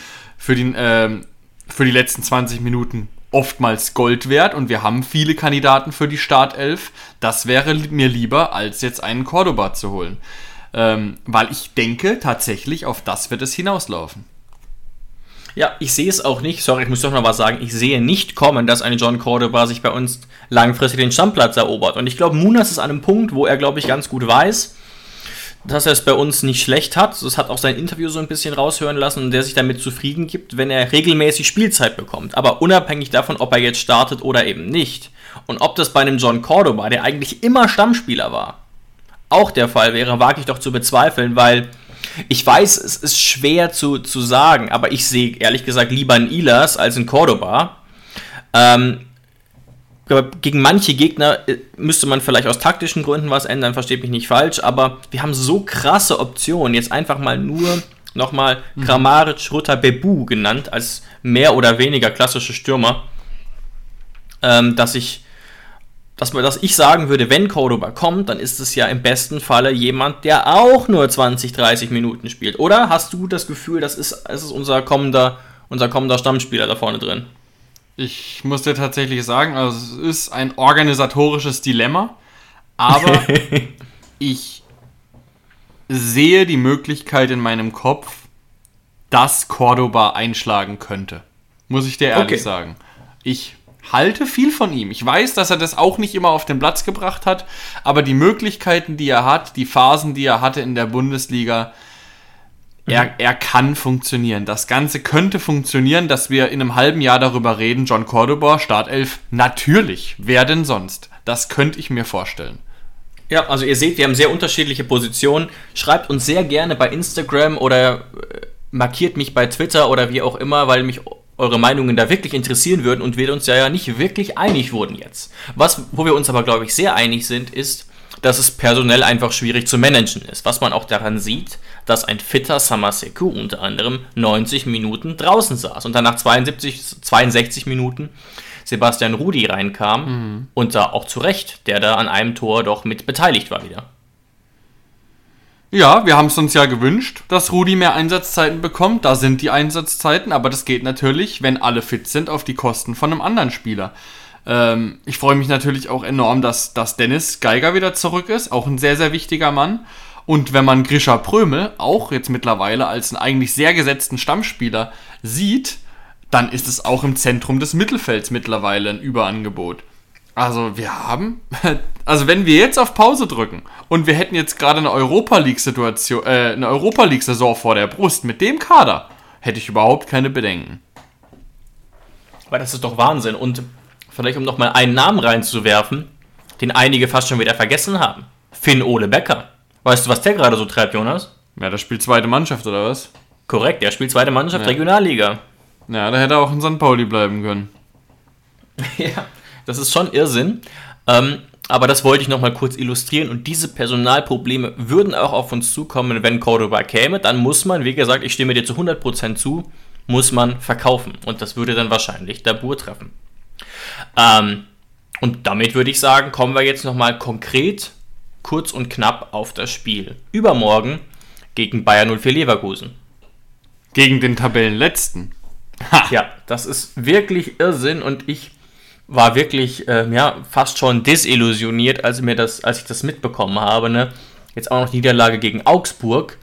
letzten 20 Minuten oftmals Gold wert und wir haben viele Kandidaten für die Startelf. Das wäre mir lieber, als jetzt einen Cordoba zu holen. Weil ich denke, tatsächlich auf das wird es hinauslaufen. Ja, ich sehe es auch nicht, ich muss doch noch was sagen, ich sehe nicht kommen, dass ein John Cordoba sich bei uns langfristig den Stammplatz erobert. Und ich glaube, Munas ist an einem Punkt, wo er, glaube ich, ganz gut weiß, dass er es bei uns nicht schlecht hat. Das hat auch sein Interview so ein bisschen raushören lassen und der sich damit zufrieden gibt, wenn er regelmäßig Spielzeit bekommt. Aber unabhängig davon, ob er jetzt startet oder eben nicht. Und ob das bei einem John Cordoba, der eigentlich immer Stammspieler war, auch der Fall wäre, wage ich doch zu bezweifeln, weil ich weiß, es ist schwer zu sagen, aber ich sehe ehrlich gesagt lieber einen Ilas als einen Cordoba. Gegen manche Gegner müsste man vielleicht aus taktischen Gründen was ändern, versteht mich nicht falsch, aber wir haben so krasse Optionen, jetzt einfach mal nur nochmal Kramaric, Rutter, Bebu genannt, als mehr oder weniger klassische Stürmer, dass ich sagen würde, wenn Cordoba kommt, dann ist es ja im besten Falle jemand, der auch nur 20, 30 Minuten spielt. Oder hast du das Gefühl, es ist unser kommender Stammspieler da vorne drin? Ich muss dir tatsächlich sagen, also es ist ein organisatorisches Dilemma, aber ich sehe die Möglichkeit in meinem Kopf, dass Cordoba einschlagen könnte. Muss ich dir ehrlich sagen. Ich halte viel von ihm. Ich weiß, dass er das auch nicht immer auf den Platz gebracht hat, aber die Möglichkeiten, die er hat, die Phasen, die er hatte in der Bundesliga, er kann funktionieren. Das Ganze könnte funktionieren, dass wir in einem halben Jahr darüber reden, John Cordoba, Startelf, natürlich, wer denn sonst? Das könnte ich mir vorstellen. Ja, also ihr seht, wir haben sehr unterschiedliche Positionen. Schreibt uns sehr gerne bei Instagram oder markiert mich bei Twitter oder wie auch immer, weil mich eure Meinungen da wirklich interessieren würden und wir uns ja nicht wirklich einig wurden jetzt. Wo wir uns aber, glaube ich, sehr einig sind, ist, dass es personell einfach schwierig zu managen ist. Was man auch daran sieht, dass ein fitter Samaseku unter anderem 90 Minuten draußen saß und dann nach 62 Minuten Sebastian Rudy reinkam und da auch zu Recht, der da an einem Tor doch mit beteiligt war wieder. Ja, wir haben es uns ja gewünscht, dass Rudy mehr Einsatzzeiten bekommt. Da sind die Einsatzzeiten, aber das geht natürlich, wenn alle fit sind, auf die Kosten von einem anderen Spieler. Ich freue mich natürlich auch enorm, dass Dennis Geiger wieder zurück ist, auch ein sehr, sehr wichtiger Mann. Und wenn man Grisha Prömel auch jetzt mittlerweile als einen eigentlich sehr gesetzten Stammspieler sieht, dann ist es auch im Zentrum des Mittelfelds mittlerweile ein Überangebot. Also also wenn wir jetzt auf Pause drücken und wir hätten jetzt gerade eine Europa League-Saison vor der Brust mit dem Kader, hätte ich überhaupt keine Bedenken. Aber das ist doch Wahnsinn. Und vielleicht, um nochmal einen Namen reinzuwerfen, den einige fast schon wieder vergessen haben. Finn-Ole Becker. Weißt du, was der gerade so treibt, Jonas? Ja, der spielt zweite Mannschaft, oder was? Korrekt, der spielt zweite Mannschaft, Regionalliga. Ja, da hätte er auch in St. Pauli bleiben können. Ja, das ist schon Irrsinn. Aber das wollte ich nochmal kurz illustrieren. Und diese Personalprobleme würden auch auf uns zukommen, wenn Cordoba käme. Dann muss man, wie gesagt, ich stimme dir zu 100% zu, muss man verkaufen. Und das würde dann wahrscheinlich Dabur treffen. Und damit würde ich sagen, kommen wir jetzt nochmal konkret, kurz und knapp auf das Spiel. Übermorgen gegen Bayer 04 Leverkusen. Gegen den Tabellenletzten. Ja, das ist wirklich Irrsinn und ich war wirklich fast schon desillusioniert, als ich das mitbekommen habe. Ne? Jetzt auch noch Niederlage gegen Augsburg.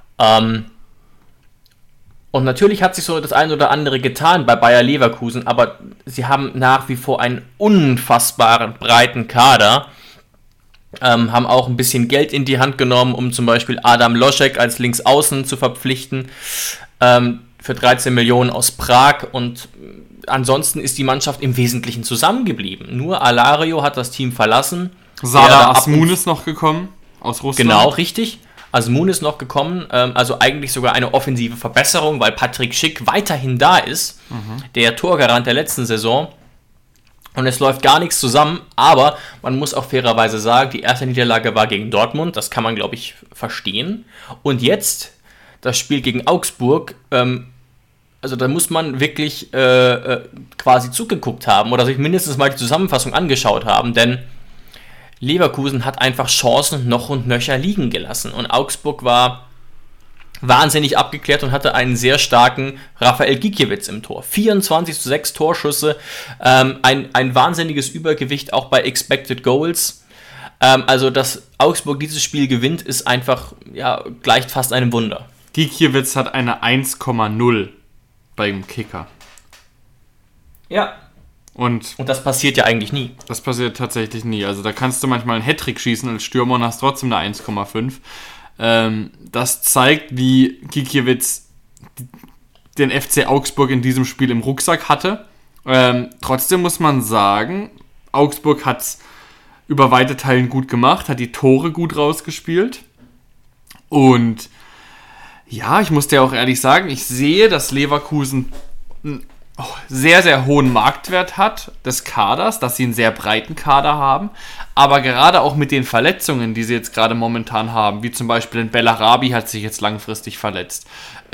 Und natürlich hat sich so das eine oder andere getan bei Bayer Leverkusen, aber sie haben nach wie vor einen unfassbaren breiten Kader. Haben auch ein bisschen Geld in die Hand genommen, um zum Beispiel Adam Loschek als Linksaußen zu verpflichten. Für 13 Millionen aus Prag und ansonsten ist die Mannschaft im Wesentlichen zusammengeblieben. Nur Alario hat das Team verlassen. Sardar Azmoun ist noch gekommen aus Russland. Genau, richtig. Azmoun ist noch gekommen, also eigentlich sogar eine offensive Verbesserung, weil Patrick Schick weiterhin da ist, der Torgarant der letzten Saison. Und es läuft gar nichts zusammen, aber man muss auch fairerweise sagen, die erste Niederlage war gegen Dortmund, das kann man, glaube ich, verstehen. Und jetzt das Spiel gegen Augsburg, also da muss man wirklich quasi zugeguckt haben oder sich mindestens mal die Zusammenfassung angeschaut haben, denn Leverkusen hat einfach Chancen noch und nöcher liegen gelassen und Augsburg war wahnsinnig abgeklärt und hatte einen sehr starken Rafael Gikiewicz im Tor. 24:6 Torschüsse, ein wahnsinniges Übergewicht auch bei Expected Goals. Also, dass Augsburg dieses Spiel gewinnt, ist einfach, gleicht fast einem Wunder. Gikiewicz hat eine 1,0 beim Kicker. Ja. Und das passiert ja eigentlich nie. Das passiert tatsächlich nie. Also da kannst du manchmal einen Hattrick schießen als Stürmer und hast trotzdem eine 1,5. Das zeigt, wie Gikiewicz den FC Augsburg in diesem Spiel im Rucksack hatte. Trotzdem muss man sagen, Augsburg hat es über weite Teilen gut gemacht, hat die Tore gut rausgespielt. Und ja, ich muss dir auch ehrlich sagen, ich sehe, dass Leverkusen einen sehr, sehr hohen Marktwert hat des Kaders, dass sie einen sehr breiten Kader haben, aber gerade auch mit den Verletzungen, die sie jetzt gerade momentan haben, wie zum Beispiel ein Bellarabi hat sich jetzt langfristig verletzt.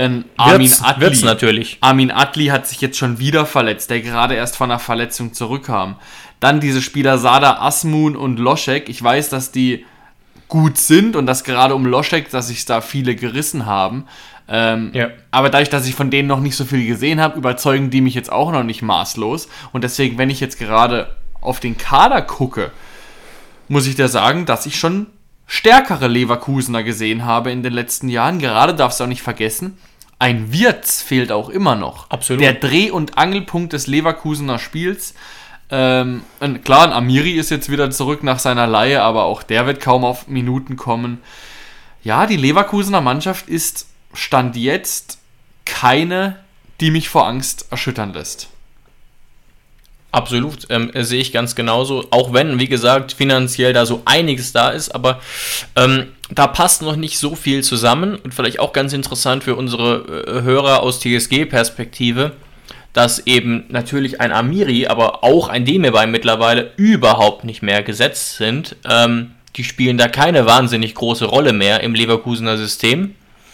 Armin Adli hat sich jetzt schon wieder verletzt, der gerade erst von einer Verletzung zurückkam. Dann diese Spieler Sardar Azmoun und Loschek, ich weiß, dass die gut sind und dass gerade um Loschek, dass sich da viele gerissen haben. Aber dadurch, dass ich von denen noch nicht so viel gesehen habe, überzeugen die mich jetzt auch noch nicht maßlos. Und deswegen, wenn ich jetzt gerade auf den Kader gucke, muss ich dir sagen, dass ich schon stärkere Leverkusener gesehen habe in den letzten Jahren. Gerade darfst du auch nicht vergessen, ein Wirtz fehlt auch immer noch. Absolut. Der Dreh- und Angelpunkt des Leverkusener Spiels. Und klar, ein Amiri ist jetzt wieder zurück nach seiner Leihe, aber auch der wird kaum auf Minuten kommen. Ja, die Leverkusener Mannschaft ist Stand jetzt keine, die mich vor Angst erschüttern lässt. Absolut, sehe ich ganz genauso. Auch wenn, wie gesagt, finanziell da so einiges da ist, aber da passt noch nicht so viel zusammen. Und vielleicht auch ganz interessant für unsere Hörer aus TSG-Perspektive, dass eben natürlich ein Amiri, aber auch ein Demirbay mittlerweile überhaupt nicht mehr gesetzt sind. Die spielen da keine wahnsinnig große Rolle mehr im Leverkusener System.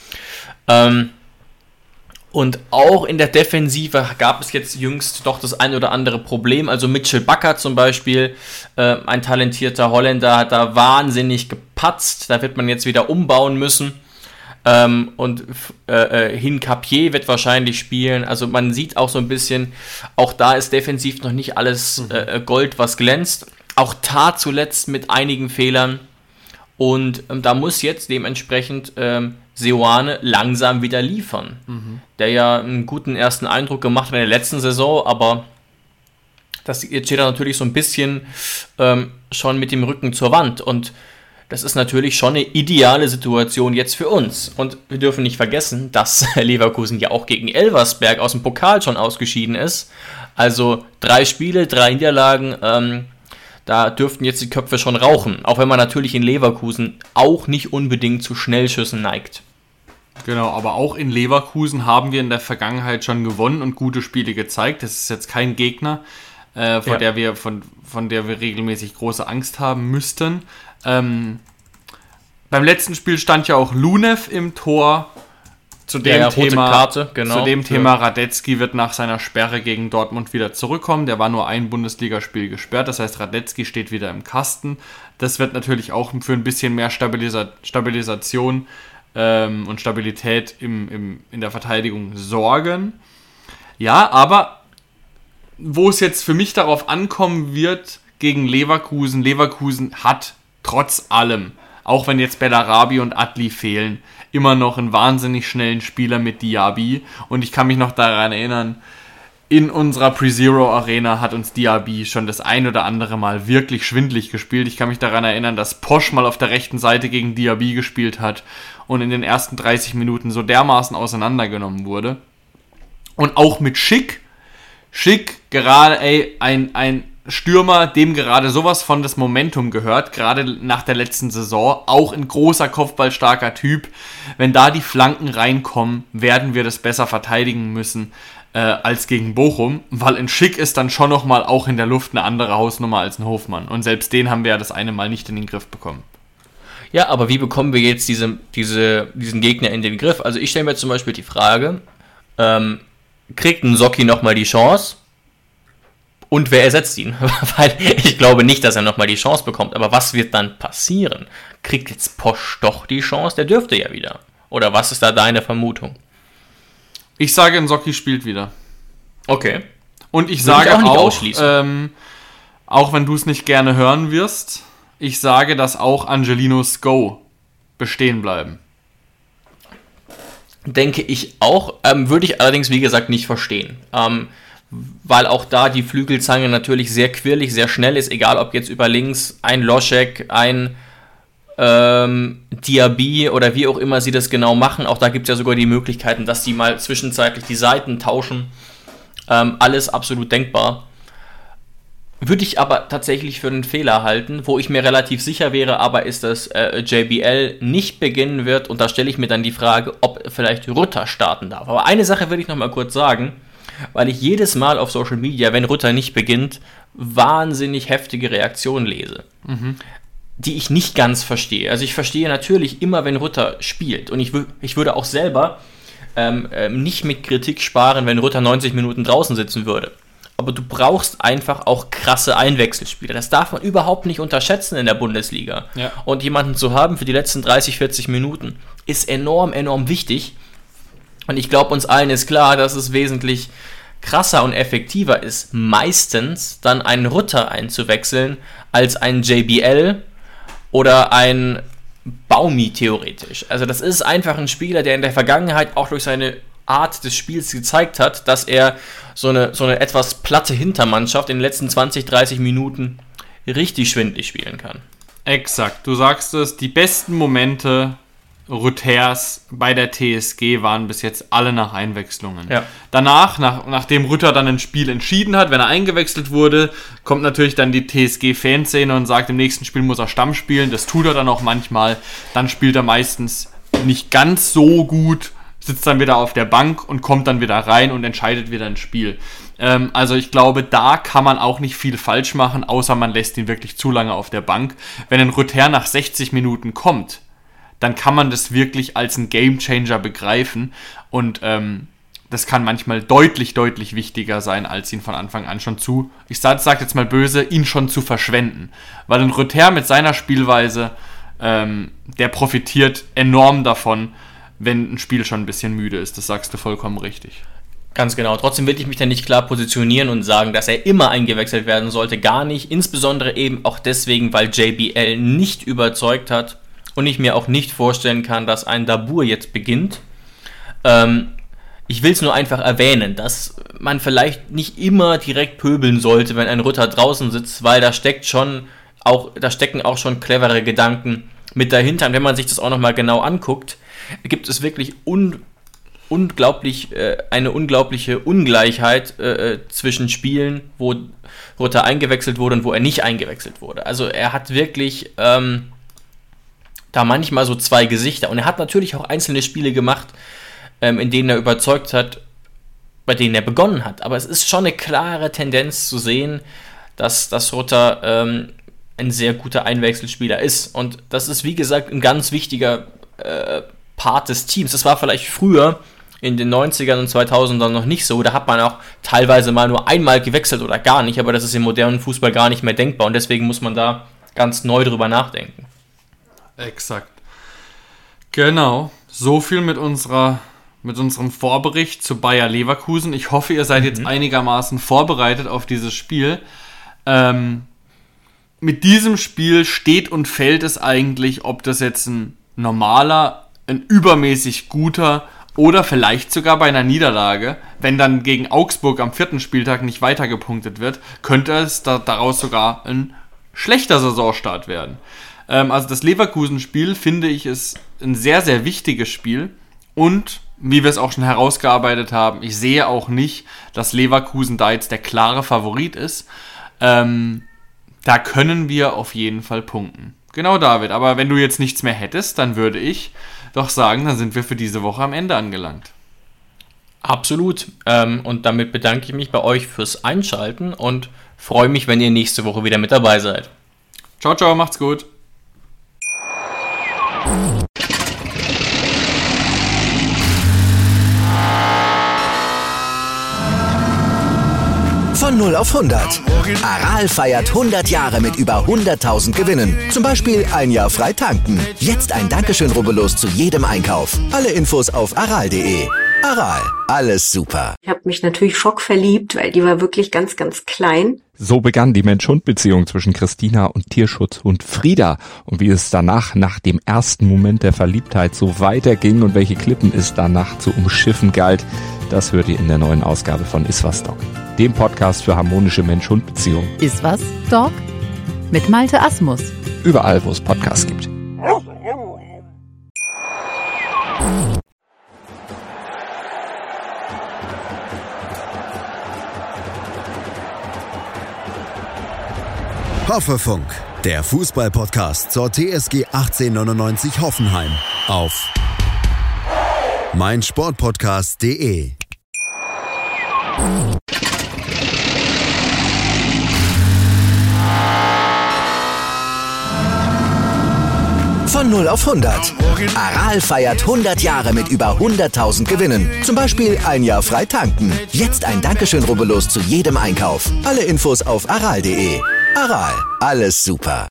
Und auch in der Defensive gab es jetzt jüngst doch das ein oder andere Problem. Also Mitchell Bakker zum Beispiel, ein talentierter Holländer, hat da wahnsinnig gepatzt. Da wird man jetzt wieder umbauen müssen. Und Hincapié wird wahrscheinlich spielen. Also man sieht auch so ein bisschen, auch da ist defensiv noch nicht alles Gold, was glänzt. Auch Tar zuletzt mit einigen Fehlern. Und da muss jetzt dementsprechend Seoane langsam wieder liefern. Der ja einen guten ersten Eindruck gemacht hat in der letzten Saison, aber Jetzt steht er natürlich so ein bisschen schon mit dem Rücken zur Wand und das ist natürlich schon eine ideale Situation jetzt für uns. Und wir dürfen nicht vergessen, dass Leverkusen ja auch gegen Elversberg aus dem Pokal schon ausgeschieden ist. Also 3 Spiele, 3 Niederlagen, da dürften jetzt die Köpfe schon rauchen. Auch wenn man natürlich in Leverkusen auch nicht unbedingt zu Schnellschüssen neigt. Genau, aber auch in Leverkusen haben wir in der Vergangenheit schon gewonnen und gute Spiele gezeigt. Das ist jetzt kein Gegner, von der wir regelmäßig große Angst haben müssten. Beim letzten Spiel stand ja auch Lunev im Tor. Zu dem Thema Radetzky wird nach seiner Sperre gegen Dortmund wieder zurückkommen. Der war nur ein Bundesligaspiel gesperrt, das heißt Radetzky steht wieder im Kasten. Das wird natürlich auch für ein bisschen mehr Stabilisation und Stabilität in der Verteidigung sorgen. Ja, aber wo es jetzt für mich darauf ankommen wird gegen Leverkusen hat trotz allem, auch wenn jetzt Bellarabi und Adli fehlen, immer noch einen wahnsinnig schnellen Spieler mit Diaby. Und ich kann mich noch daran erinnern, in unserer Pre-Zero Arena hat uns Diaby schon das ein oder andere Mal wirklich schwindlig gespielt. Ich kann mich daran erinnern, dass Posch mal auf der rechten Seite gegen Diaby gespielt hat und in den ersten 30 Minuten so dermaßen auseinandergenommen wurde. Und auch mit Schick gerade, ein Stürmer, dem gerade sowas von das Momentum gehört, gerade nach der letzten Saison, auch ein großer, kopfballstarker Typ. Wenn da die Flanken reinkommen, werden wir das besser verteidigen müssen als gegen Bochum, weil ein Schick ist dann schon nochmal auch in der Luft eine andere Hausnummer als ein Hofmann. Und selbst den haben wir ja das eine Mal nicht in den Griff bekommen. Ja, aber wie bekommen wir jetzt diesen Gegner in den Griff? Also ich stelle mir zum Beispiel die Frage, kriegt ein Socki nochmal die Chance? Und wer ersetzt ihn? Weil ich glaube nicht, dass er nochmal die Chance bekommt. Aber was wird dann passieren? Kriegt jetzt Posch doch die Chance? Der dürfte ja wieder. Oder was ist da deine Vermutung? Ich sage, Nsocki spielt wieder. Okay. Und ich sage auch wenn du es nicht gerne hören wirst, ich sage, dass auch Angelinos Go bestehen bleiben. Denke ich auch. Würde ich allerdings, wie gesagt, nicht verstehen. Weil auch da die Flügelzange natürlich sehr quirlig, sehr schnell ist, egal ob jetzt über links ein Loschek, ein Diaby oder wie auch immer sie das genau machen. Auch da gibt es ja sogar die Möglichkeiten, dass die mal zwischenzeitlich die Seiten tauschen. Alles absolut denkbar. Würde ich aber tatsächlich für einen Fehler halten. Wo ich mir relativ sicher wäre, aber ist, dass JBL nicht beginnen wird. Und da stelle ich mir dann die Frage, ob vielleicht Rutter starten darf. Aber eine Sache will ich noch mal kurz sagen, weil ich jedes Mal auf Social Media, wenn Rutter nicht beginnt, wahnsinnig heftige Reaktionen lese. Die ich nicht ganz verstehe. Also ich verstehe natürlich immer, wenn Rutter spielt. Und ich würde auch selber nicht mit Kritik sparen, wenn Rutter 90 Minuten draußen sitzen würde. Aber du brauchst einfach auch krasse Einwechselspieler. Das darf man überhaupt nicht unterschätzen in der Bundesliga. Ja. Und jemanden zu haben für die letzten 30, 40 Minuten ist enorm, enorm wichtig. Und ich glaube, uns allen ist klar, dass es wesentlich krasser und effektiver ist, meistens dann einen Rutter einzuwechseln, als einen JBL oder ein Baumi theoretisch. Also das ist einfach ein Spieler, der in der Vergangenheit auch durch seine Art des Spiels gezeigt hat, dass er so eine etwas platte Hintermannschaft in den letzten 20, 30 Minuten richtig schwindlig spielen kann. Exakt, du sagst es, die besten Momente Rütters bei der TSG waren bis jetzt alle nach Einwechslungen. Ja. Danach, nachdem Rütter dann ein Spiel entschieden hat, wenn er eingewechselt wurde, kommt natürlich dann die TSG-Fanszene und sagt, im nächsten Spiel muss er Stamm spielen. Das tut er dann auch manchmal. Dann spielt er meistens nicht ganz so gut, sitzt dann wieder auf der Bank und kommt dann wieder rein und entscheidet wieder ein Spiel. Also ich glaube, da kann man auch nicht viel falsch machen, außer man lässt ihn wirklich zu lange auf der Bank. Wenn ein Rütter nach 60 Minuten kommt, dann kann man das wirklich als einen Gamechanger begreifen und das kann manchmal deutlich, deutlich wichtiger sein, als ihn von Anfang an schon ich sag jetzt mal böse, ihn schon zu verschwenden. Weil ein Rütter mit seiner Spielweise, der profitiert enorm davon, wenn ein Spiel schon ein bisschen müde ist. Das sagst du vollkommen richtig. Ganz genau. Trotzdem will ich mich da nicht klar positionieren und sagen, dass er immer eingewechselt werden sollte. Gar nicht. Insbesondere eben auch deswegen, weil JBL nicht überzeugt hat. Und ich mir auch nicht vorstellen kann, dass ein Dabur jetzt beginnt. ich will es nur einfach erwähnen, dass man vielleicht nicht immer direkt pöbeln sollte, wenn ein Ritter draußen sitzt, weil da stecken auch schon clevere Gedanken mit dahinter. Und wenn man sich das auch nochmal genau anguckt, gibt es wirklich eine unglaubliche Ungleichheit zwischen Spielen, wo Ritter eingewechselt wurde und wo er nicht eingewechselt wurde. Also er hat wirklich da manchmal so zwei Gesichter. Und er hat natürlich auch einzelne Spiele gemacht, in denen er überzeugt hat, bei denen er begonnen hat. Aber es ist schon eine klare Tendenz zu sehen, dass Ritter ein sehr guter Einwechselspieler ist. Und das ist, wie gesagt, ein ganz wichtiger Part des Teams. Das war vielleicht früher in den 90ern und 2000ern noch nicht so. Da hat man auch teilweise mal nur einmal gewechselt oder gar nicht. Aber das ist im modernen Fußball gar nicht mehr denkbar. Und deswegen muss man da ganz neu drüber nachdenken. Exakt. Genau. So viel mit unserem Vorbericht zu Bayer Leverkusen. Ich hoffe, ihr seid jetzt einigermaßen vorbereitet auf dieses Spiel. Mit diesem Spiel steht und fällt es eigentlich, ob das jetzt ein normaler, ein übermäßig guter oder vielleicht sogar bei einer Niederlage, wenn dann gegen Augsburg am 4. Spieltag nicht weitergepunktet wird, könnte es daraus sogar ein schlechter Saisonstart werden. Also das Leverkusen-Spiel, finde ich, ist ein sehr, sehr wichtiges Spiel und wie wir es auch schon herausgearbeitet haben, ich sehe auch nicht, dass Leverkusen da jetzt der klare Favorit ist. Da können wir auf jeden Fall punkten. Genau, David. Aber wenn du jetzt nichts mehr hättest, dann würde ich doch sagen, dann sind wir für diese Woche am Ende angelangt. Absolut. Und damit bedanke ich mich bei euch fürs Einschalten und freue mich, wenn ihr nächste Woche wieder mit dabei seid. Ciao, ciao, macht's gut. Von 0 auf 100. Aral feiert 100 Jahre mit über 100.000 Gewinnen. Zum Beispiel ein Jahr frei tanken. Jetzt ein Dankeschön, rubbellos zu jedem Einkauf. Alle Infos auf aral.de. Aral, alles super. Ich habe mich natürlich schockverliebt, weil die war wirklich ganz, ganz klein. So begann die Mensch-Hund-Beziehung zwischen Christina und Tierschutzhund Frieda. Und wie es danach, nach dem ersten Moment der Verliebtheit, so weiterging und welche Klippen es danach zu umschiffen galt, das hört ihr in der neuen Ausgabe von Iswas Dog, dem Podcast für harmonische Mensch-Hund-Beziehungen. Iswas Dog mit Malte Asmus. Überall, wo es Podcasts gibt. Hoffefunk, der Fußball-Podcast zur TSG 1899 Hoffenheim auf meinsportpodcast.de. Von 0 auf 100. Aral feiert 100 Jahre mit über 100.000 Gewinnen. Zum Beispiel ein Jahr frei tanken. Jetzt ein Dankeschön, rubbellos zu jedem Einkauf. Alle Infos auf aral.de. Aral, alles super.